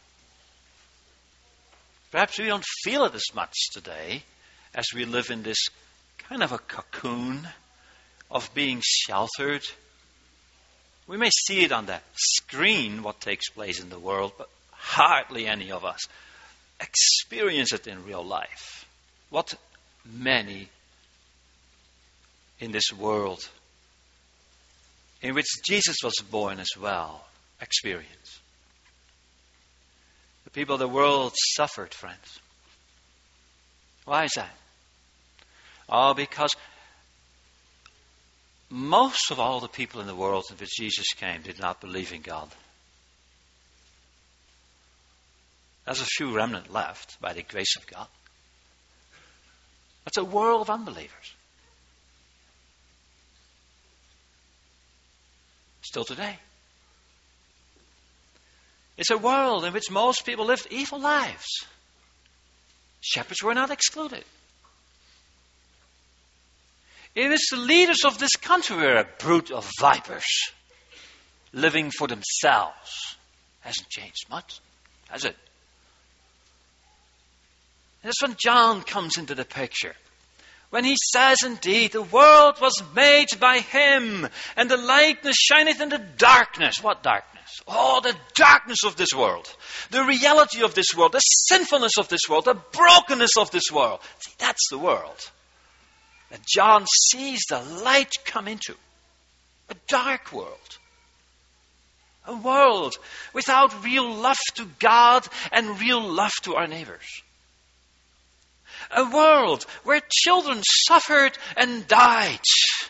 Perhaps we don't feel it as much today as we live in this kind of a cocoon of being sheltered. We may see it on the screen, what takes place in the world, but hardly any of us experience it in real life. What many in this world in which Jesus was born as well experience. The people of the world suffered, friends. Why is that? Oh, because most of all the people in the world in which Jesus came did not believe in God. There's a few remnant left by the grace of God. It's a world of unbelievers. Still today. It's a world in which most people lived evil lives. Shepherds were not excluded. It is the leaders of this country who are a brood of vipers, living for themselves. Hasn't changed much, has it? And that's when John comes into the picture. When he says, indeed, the world was made by him, and the lightness shineth in the darkness. What darkness? Oh, the darkness of this world. The reality of this world. The sinfulness of this world. The brokenness of this world. See, that's the world that John sees the light come into. A dark world. A world without real love to God and real love to our neighbors. A world where children suffered and died.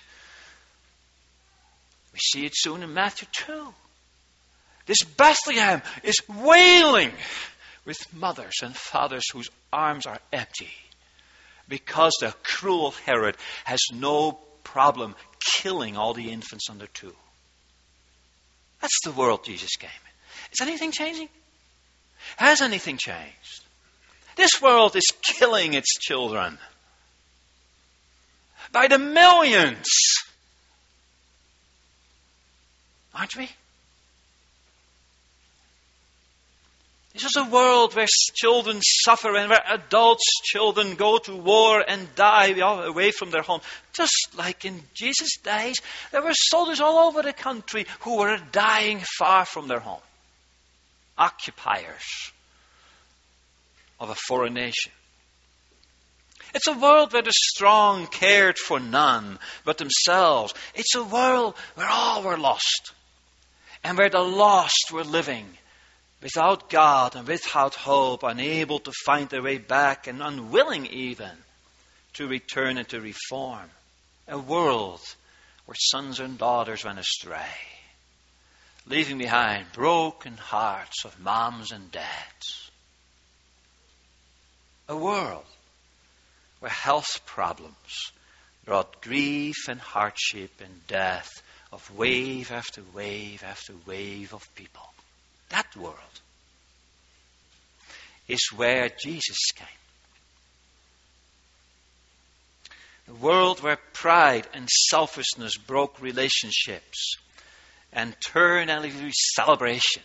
We see it soon in Matthew 2. This Bethlehem is wailing with mothers and fathers whose arms are empty because the cruel Herod has no problem killing all the infants under 2. That's the world Jesus came in. Is anything changing? Has anything changed? This world is killing its children by the millions. Aren't we? This is a world where children suffer and where adults' children go to war and die away from their home. Just like in Jesus' days, there were soldiers all over the country who were dying far from their home. Occupiers of a foreign nation. It's a world where the strong cared for none but themselves. It's a world where all were lost and where the lost were living without God and without hope, unable to find their way back and unwilling even to return and to reform. A world where sons and daughters went astray, leaving behind broken hearts of moms and dads. A world where health problems brought grief and hardship and death of wave after wave after wave of people. That world is where Jesus came. A world where pride and selfishness broke relationships and turned every celebration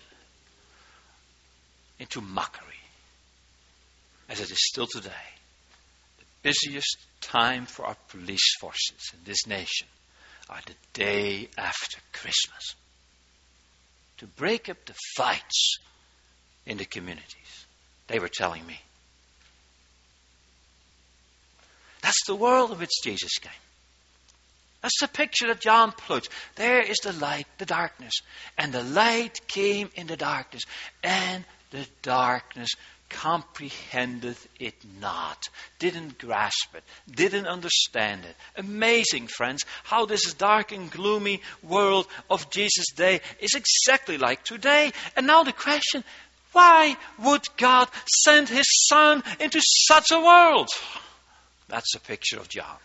into mockery, as it is still today. The busiest time for our police forces in this nation are the day after Christmas. To break up the fights in the communities. They were telling me. That's the world in which Jesus came. That's the picture that John put. There is the light, the darkness. And the light came in the darkness. And the darkness comprehended it not. Didn't grasp it. Didn't understand it. Amazing, friends, how this dark and gloomy world of Jesus' day is exactly like today. And now the question, why would God send His Son into such a world? That's a picture of John.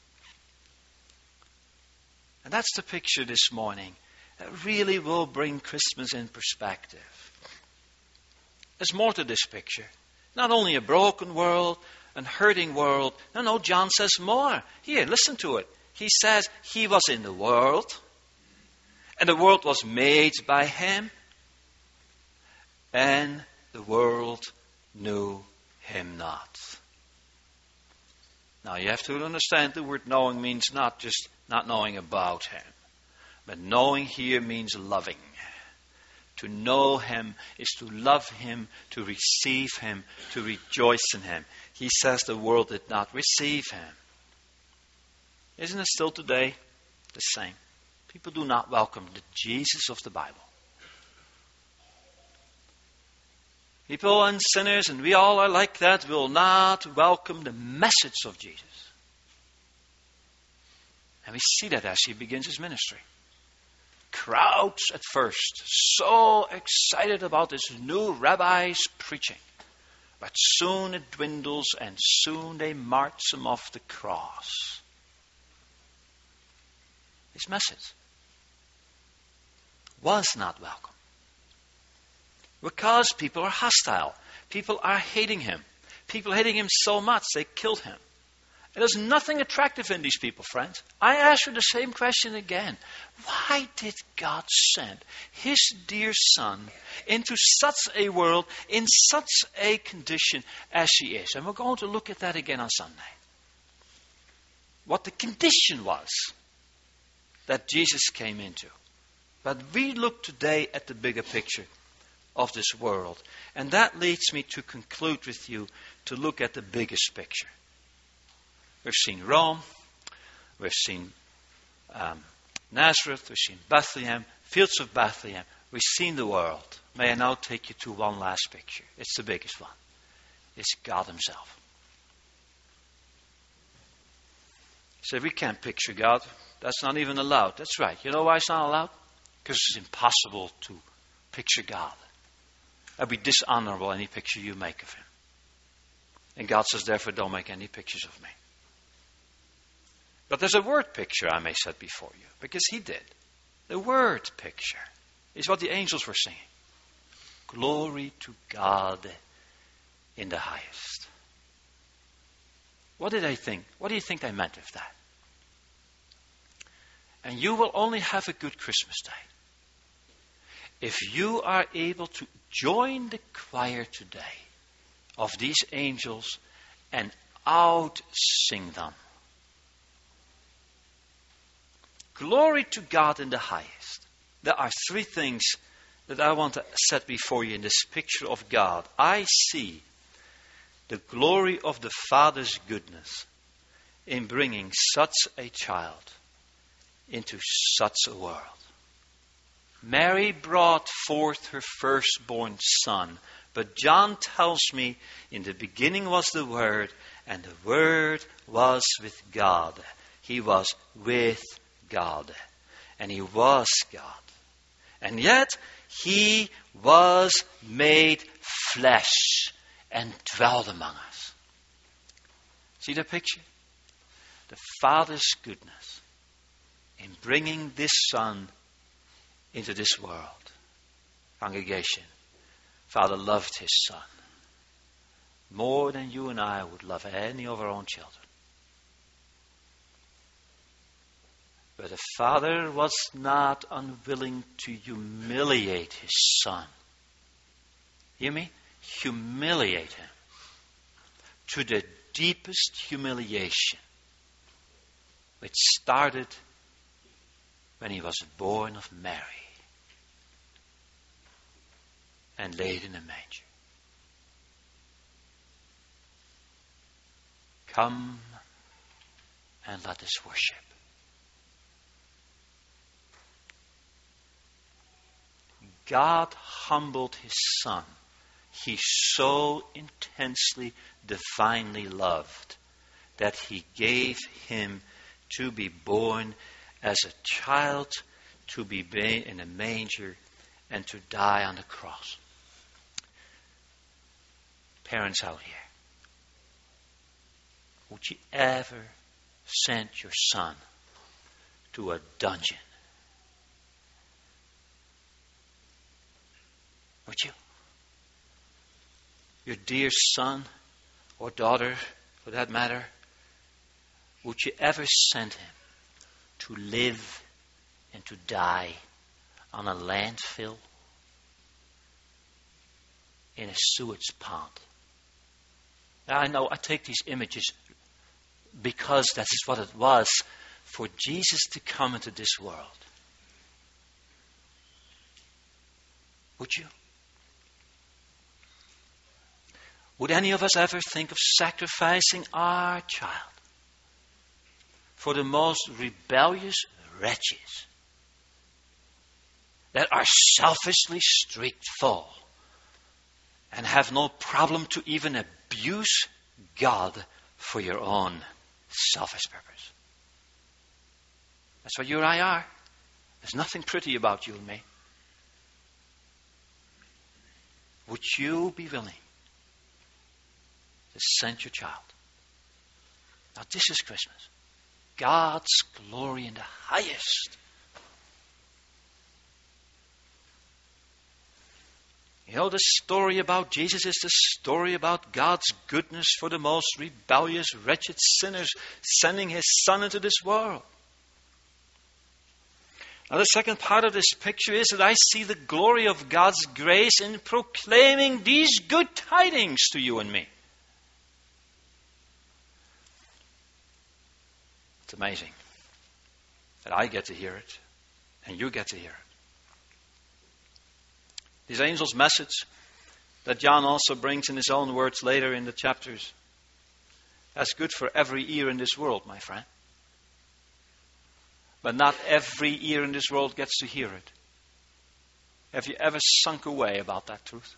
And that's the picture this morning that really will bring Christmas in perspective. There's more to this picture. Not only a broken world, a hurting world. No, John says more. Here, listen to it. He says, He was in the world, and the world was made by Him, and the world knew Him not. Now, you have to understand the word knowing means not just not knowing about Him. But knowing here means loving. To know Him is to love Him, to receive Him, to rejoice in Him. He says the world did not receive Him. Isn't it still today the same? People do not welcome the Jesus of the Bible. People and sinners, and we all are like that, will not welcome the message of Jesus. And we see that as He begins His ministry. Crowds at first, so excited about this new rabbi's preaching. But soon it dwindles, and soon they march Him off the cross. His message was not welcome. Because people are hostile. People are hating Him. People hating Him so much, they killed Him. And there's nothing attractive in these people, friends. I ask you the same question again. Why did God send His dear Son into such a world, in such a condition as He is? And we're going to look at that again on Sunday. What the condition was that Jesus came into. But we look today at the bigger picture of this world. And that leads me to conclude with you to look at the biggest picture. We've seen Rome, we've seen Nazareth, we've seen Bethlehem, fields of Bethlehem. We've seen the world. May I now take you to one last picture. It's the biggest one. It's God Himself. You say, we can't picture God. That's not even allowed. That's right. You know why it's not allowed? Because it's impossible to picture God. It would be dishonorable, any picture you make of Him. And God says, therefore, don't make any pictures of me. But there's a word picture I may set before you, because He did. The word picture is what the angels were singing. Glory to God in the highest. What did they think? What do you think they meant with that? And you will only have a good Christmas day if you are able to join the choir today of these angels and out-sing them. Glory to God in the highest. There are three things that I want to set before you in this picture of God. I see the glory of the Father's goodness in bringing such a child into such a world. Mary brought forth her firstborn son, but John tells me in the beginning was the Word, and the Word was with God. He was with God, and He was God. And yet, He was made flesh and dwelled among us. See the picture? The Father's goodness in bringing this Son into this world. Congregation, Father loved His Son more than you and I would love any of our own children. But the Father was not unwilling to humiliate His Son. Hear me? Humiliate Him to the deepest humiliation, which started when he was born of Mary and laid in a manger. Come and let us worship. God humbled his Son. He so intensely, divinely loved that he gave him to be born as a child, to be in a manger, and to die on the cross. Parents out here, would you ever send your son to a dungeon? Would you? Your dear son or daughter, for that matter, would you ever send him to live and to die on a landfill in a sewage pond? Now, I know I take these images because that is what it was for Jesus to come into this world. Would you? Would any of us ever think of sacrificing our child for the most rebellious wretches that are selfishly streakful and have no problem to even abuse God for your own selfish purpose? That's what you and I are. There's nothing pretty about you and me. Would you be willing to send your child? Now this is Christmas. God's glory in the highest. You know, the story about Jesus is the story about God's goodness for the most rebellious, wretched sinners, sending his Son into this world. Now the second part of this picture is that I see the glory of God's grace in proclaiming these good tidings to you and me. It's amazing that I get to hear it and you get to hear it. This angel's message that John also brings in his own words later in the chapters, that's good for every ear in this world, my friend. But not every ear in this world gets to hear it. Have you ever sunk away about that truth?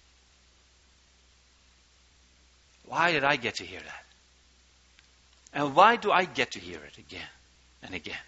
Why did I get to hear that? And why do I get to hear it again and again?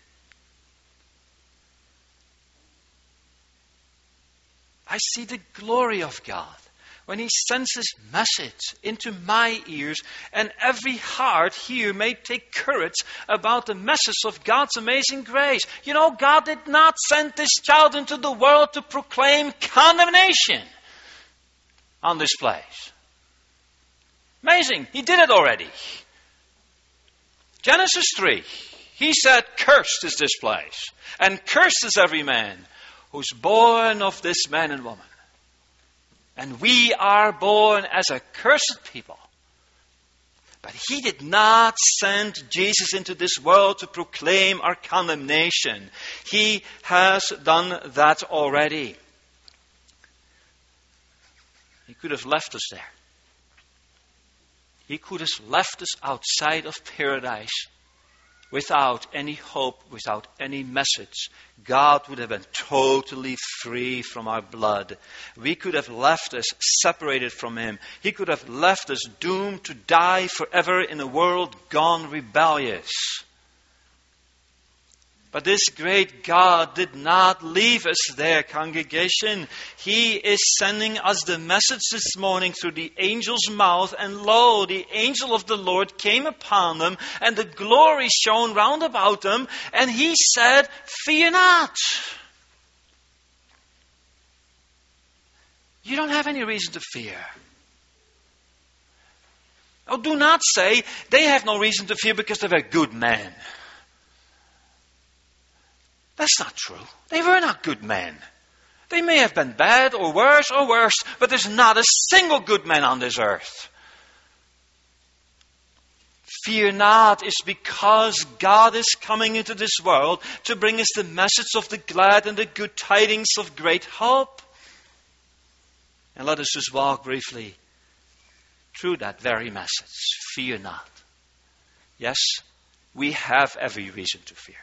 I see the glory of God when he sends his message into my ears, and every heart here may take courage about the message of God's amazing grace. You know, God did not send this child into the world to proclaim condemnation on this place. Amazing. He did it already. Genesis 3. He said, cursed is this place, and cursed is every man who's born of this man and woman. And we are born as a cursed people. But he did not send Jesus into this world to proclaim our condemnation. He has done that already. He could have left us there. He could have left us outside of paradise without any hope, without any message. God would have been totally free from our blood. We could have left us separated from him. He could have left us doomed to die forever in a world gone rebellious. But this great God did not leave us there, congregation. He is sending us the message this morning through the angel's mouth. And lo, the angel of the Lord came upon them, and the glory shone round about them. And he said, fear not. You don't have any reason to fear. Oh, do not say, they have no reason to fear because they were good men. That's not true. They were not good men. They may have been bad or worse, but there's not a single good man on this earth. Fear not is because God is coming into this world to bring us the message of the glad and the good tidings of great hope. And let us just walk briefly through that very message. Fear not. Yes, we have every reason to fear.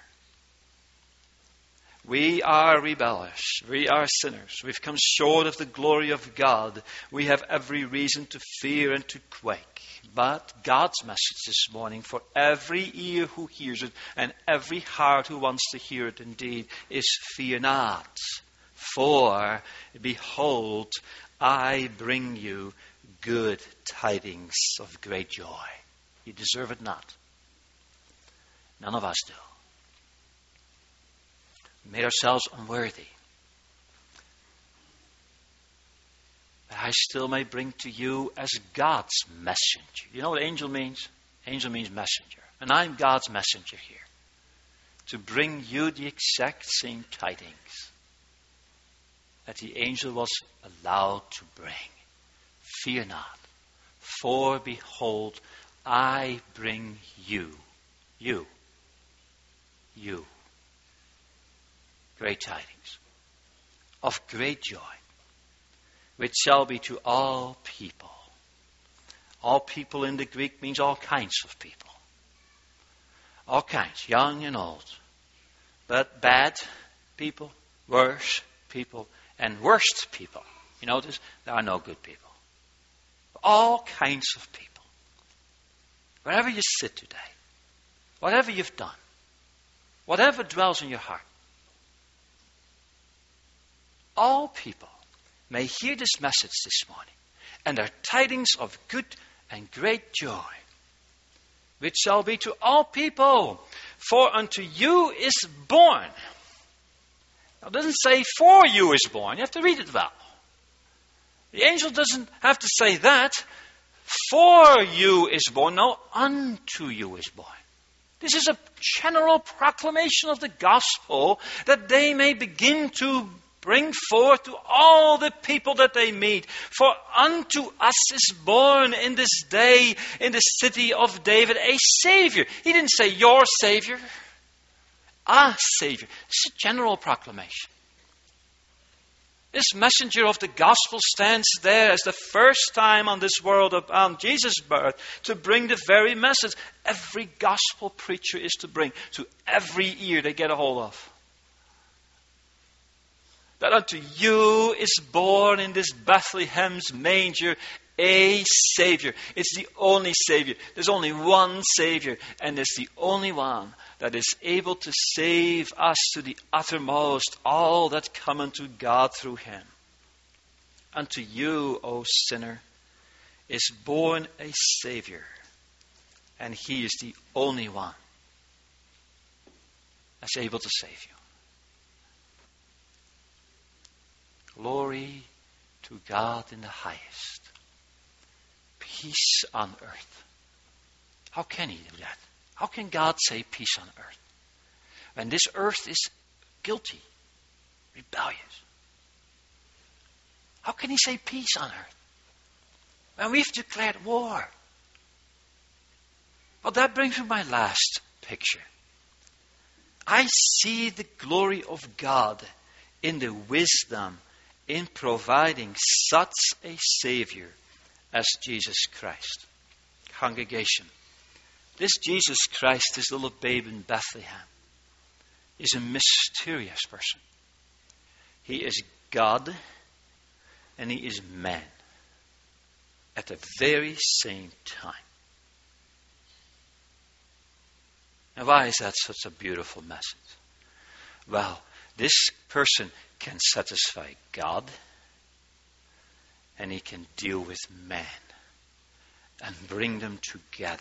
We are rebellious. We are sinners. We've come short of the glory of God. We have every reason to fear and to quake. But God's message this morning for every ear who hears it and every heart who wants to hear it indeed is fear not. For behold, I bring you good tidings of great joy. You deserve it not. None of us do. We made ourselves unworthy. But I still may bring to you as God's messenger. You know what angel means? Angel means messenger. And I'm God's messenger here. To bring you the exact same tidings that the angel was allowed to bring. Fear not. For behold, I bring you. Great tidings of great joy, which shall be to all people. All people in the Greek means all kinds of people. All kinds, young and old. But bad people, worse people, and worst people. You notice, there are no good people. All kinds of people. Wherever you sit today, whatever you've done, whatever dwells in your heart, all people may hear this message this morning, and are tidings of good and great joy, which shall be to all people. For unto you is born. Now, it doesn't say for you is born. You have to read it well. The angel doesn't have to say that. For you is born. No, unto you is born. This is a general proclamation of the gospel that they may begin to bring forth to all the people that they meet. For unto us is born in this day in the city of David a Savior. He didn't say your Savior. A Savior. It's a general proclamation. This messenger of the gospel stands there as the first time on this world on Jesus' birth to bring the very message every gospel preacher is to bring to every ear they get a hold of. That unto you is born in this Bethlehem's manger a Savior. It's the only Savior. There's only one Savior, and it's the only one that is able to save us to the uttermost, all that come unto God through Him. Unto you, O sinner, is born a Savior, and He is the only one that's able to save you. Glory to God in the highest. Peace on earth. How can He do that? How can God say peace on earth when this earth is guilty, rebellious? How can He say peace on earth when we've declared war? Well, that brings me to my last picture. I see the glory of God in the wisdom in providing such a Savior as Jesus Christ. Congregation, this Jesus Christ, this little babe in Bethlehem, is a mysterious person. He is God and He is man at the very same time. Now, why is that such a beautiful message? Well, this person can satisfy God, and He can deal with man and bring them together.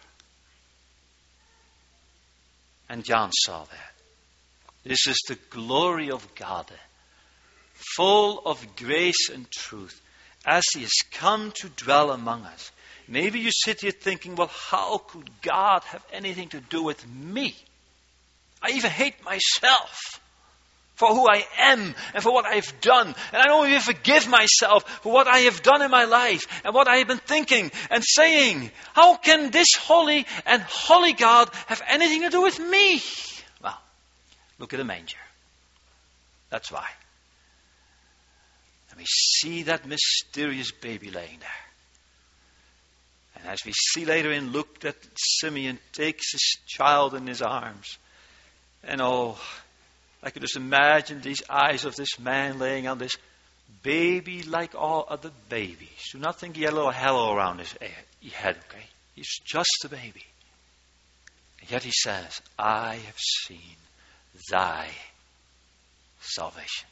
And John saw that. This is the glory of God, full of grace and truth, as He has come to dwell among us. Maybe you sit here thinking, well, how could God have anything to do with me? I even hate myself. for who I am and for what I have done. And I don't even forgive myself for what I have done in my life and what I have been thinking and saying. How can this holy and holy God have anything to do with me? Well, look at the manger. That's why. And we see that mysterious baby laying there. And as we see later in Luke, that Simeon takes his child in his arms. And oh, I could just imagine these eyes of this man laying on this baby like all other babies. Do not think he had a little halo around his head, okay? He's just a baby. And yet he says, I have seen thy salvation.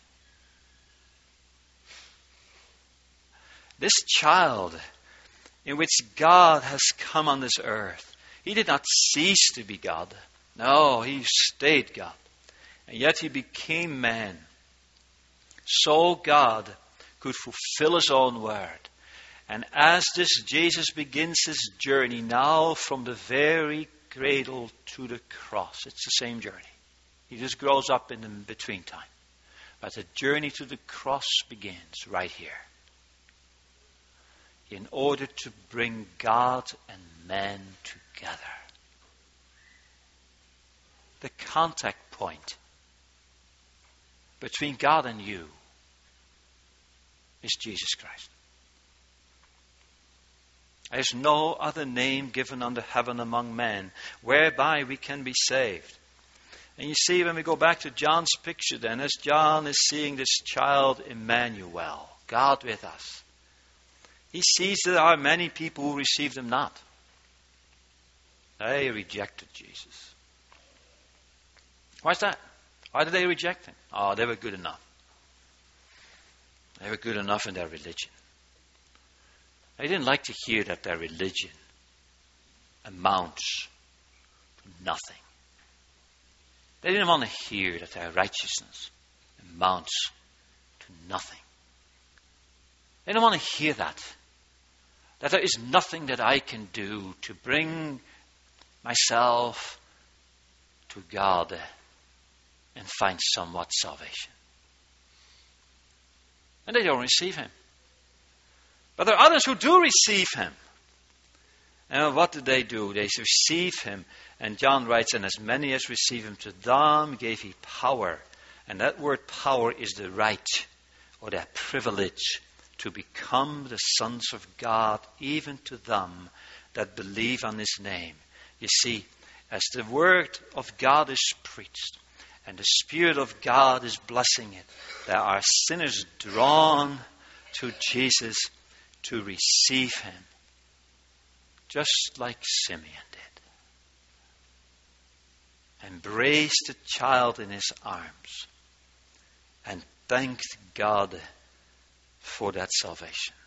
This child in which God has come on this earth, he did not cease to be God. No, he stayed God. And yet he became man. So God could fulfill his own word. And as this Jesus begins his journey now from the very cradle to the cross, it's the same journey. He just grows up in the between time. But the journey to the cross begins right here. In order to bring God and man together. The contact point between God and you is Jesus Christ. There is no other name given under heaven among men whereby we can be saved. And you see, when we go back to John's picture then, as John is seeing this child Emmanuel, God with us, he sees that there are many people who received him not. They rejected Jesus. Why is that? Why did they reject him? Oh, they were good enough. They were good enough in their religion. They didn't like to hear that their religion amounts to nothing. They didn't want to hear that their righteousness amounts to nothing. They don't want to hear that there is nothing that I can do to bring myself to God and find somewhat salvation. And they don't receive him. But there are others who do receive him. And what did they do? They receive him. And John writes, and as many as receive him, to them gave he power. And that word power is the right or the privilege to become the sons of God, even to them that believe on his name. You see, as the word of God is preached, and the Spirit of God is blessing it, there are sinners drawn to Jesus to receive him, just like Simeon did. Embraced the child in his arms and thanked God for that salvation.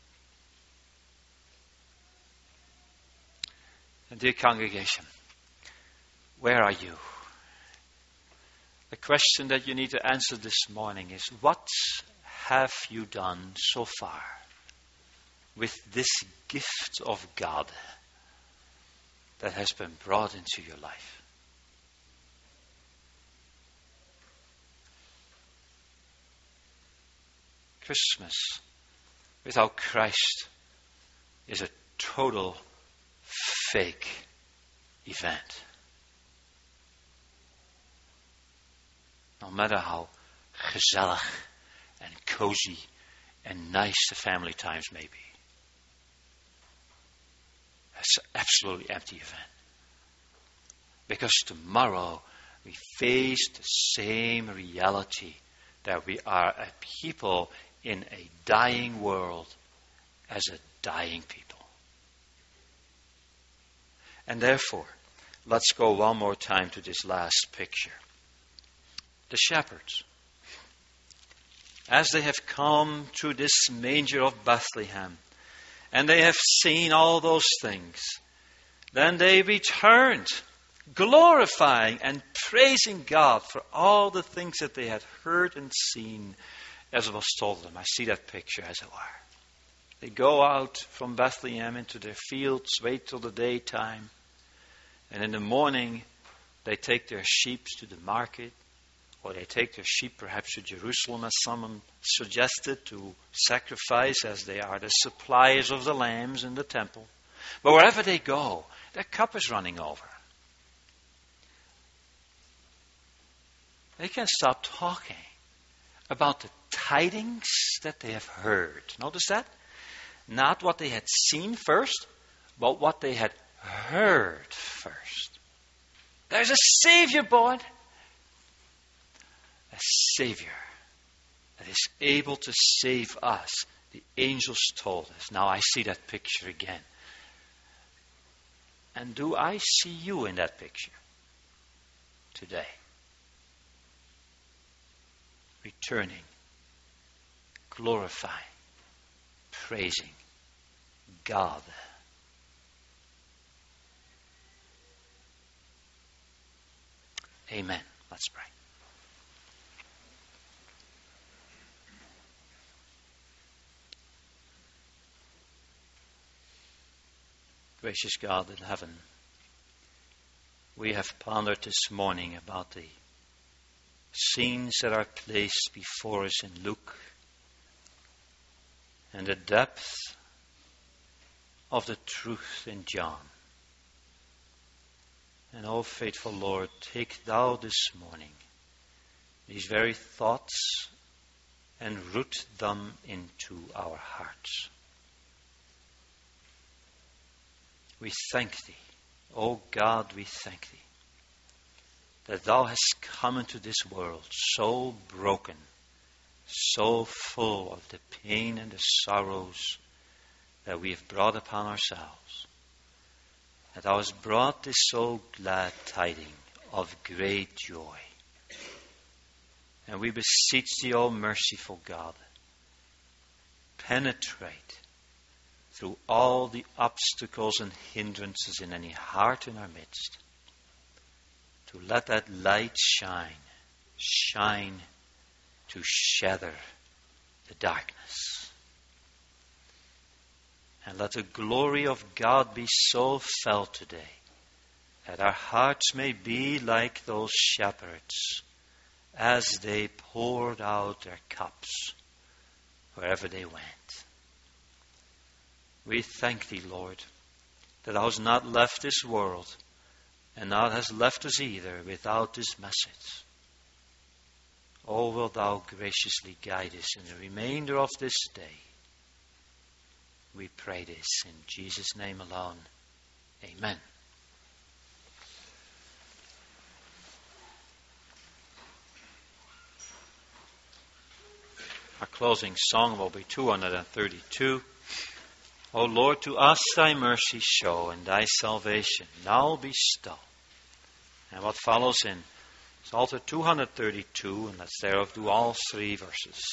And dear congregation, where are you? The question that you need to answer this morning is, what have you done so far with this gift of God that has been brought into your life? Christmas without Christ is a total fake event. No matter how gezellig and cozy and nice the family times may be. It's an absolutely empty event. Because tomorrow we face the same reality that we are a people in a dying world as a dying people. And therefore, let's go one more time to this last picture. The shepherds, as they have come to this manger of Bethlehem, and they have seen all those things, then they returned, glorifying and praising God for all the things that they had heard and seen as it was told them. I see that picture, as it were. They go out from Bethlehem into their fields, wait till the daytime, and in the morning they take their sheep to the market, Or they take their sheep perhaps to Jerusalem, as someone suggested, to sacrifice, as they are the suppliers of the lambs in the temple. But wherever they go, their cup is running over. They can't stop talking about the tidings that they have heard. Notice that? Not what they had seen first, but what they had heard first. There's a Savior born. A Savior that is able to save us. The angels told us. Now I see that picture again. And do I see you in that picture today? Returning, glorifying, praising God. Amen. Let's pray. Gracious God in heaven, we have pondered this morning about the scenes that are placed before us in Luke and the depth of the truth in John. And oh, faithful Lord, take thou this morning these very thoughts and root them into our hearts. We thank Thee, O God, we thank Thee, that Thou hast come into this world so broken, so full of the pain and the sorrows that we have brought upon ourselves, that Thou hast brought this so glad tiding of great joy. And we beseech Thee, O merciful God, penetrate through all the obstacles and hindrances in any heart in our midst, to let that light shine to shatter the darkness. And let the glory of God be so felt today that our hearts may be like those shepherds as they poured out their cups wherever they went. We thank Thee, Lord, that Thou hast not left this world, and Thou hast left us either without this message. Oh, will Thou graciously guide us in the remainder of this day. We pray this in Jesus' name alone. Amen. Our closing song will be 232. O Lord, to us Thy mercy show, and Thy salvation now bestow. And what follows in Psalter 232, and let's thereof do all three verses.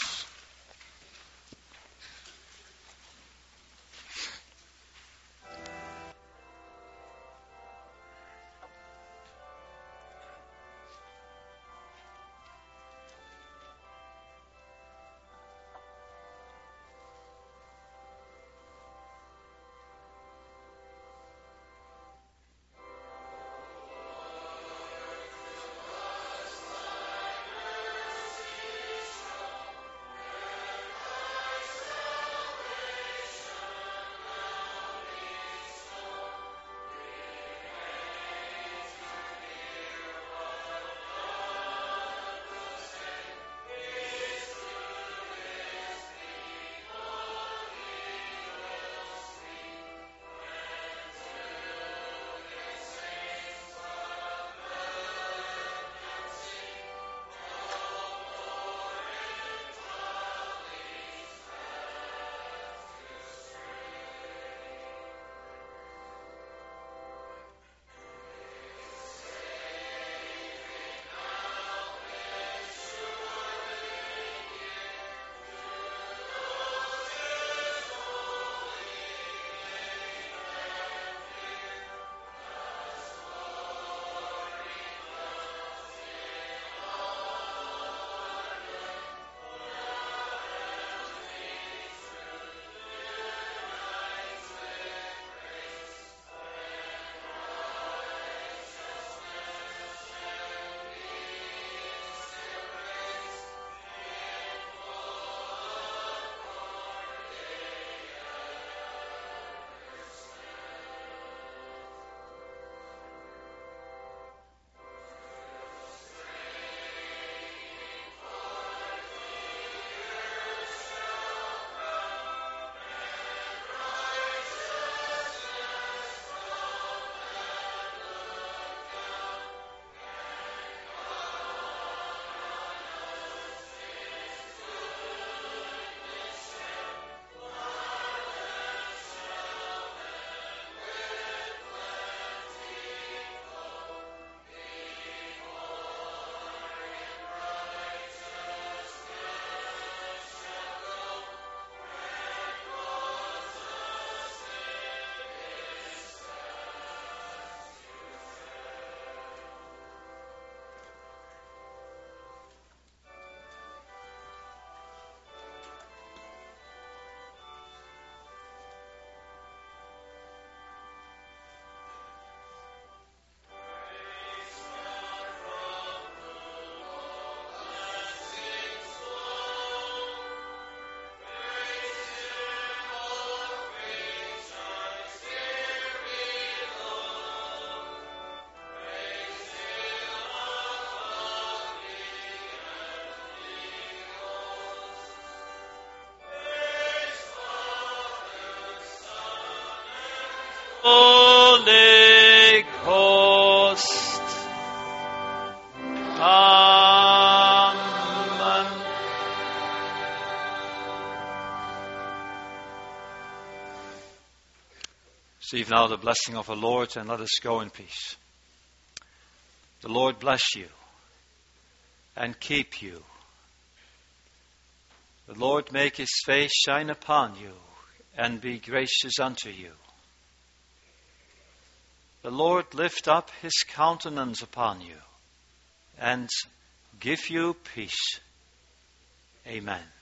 Holy Ghost, Amen. Receive now the blessing of the Lord, and let us go in peace. The Lord bless you and keep you. The Lord make his face shine upon you and be gracious unto you. The Lord lift up his countenance upon you and give you peace. Amen.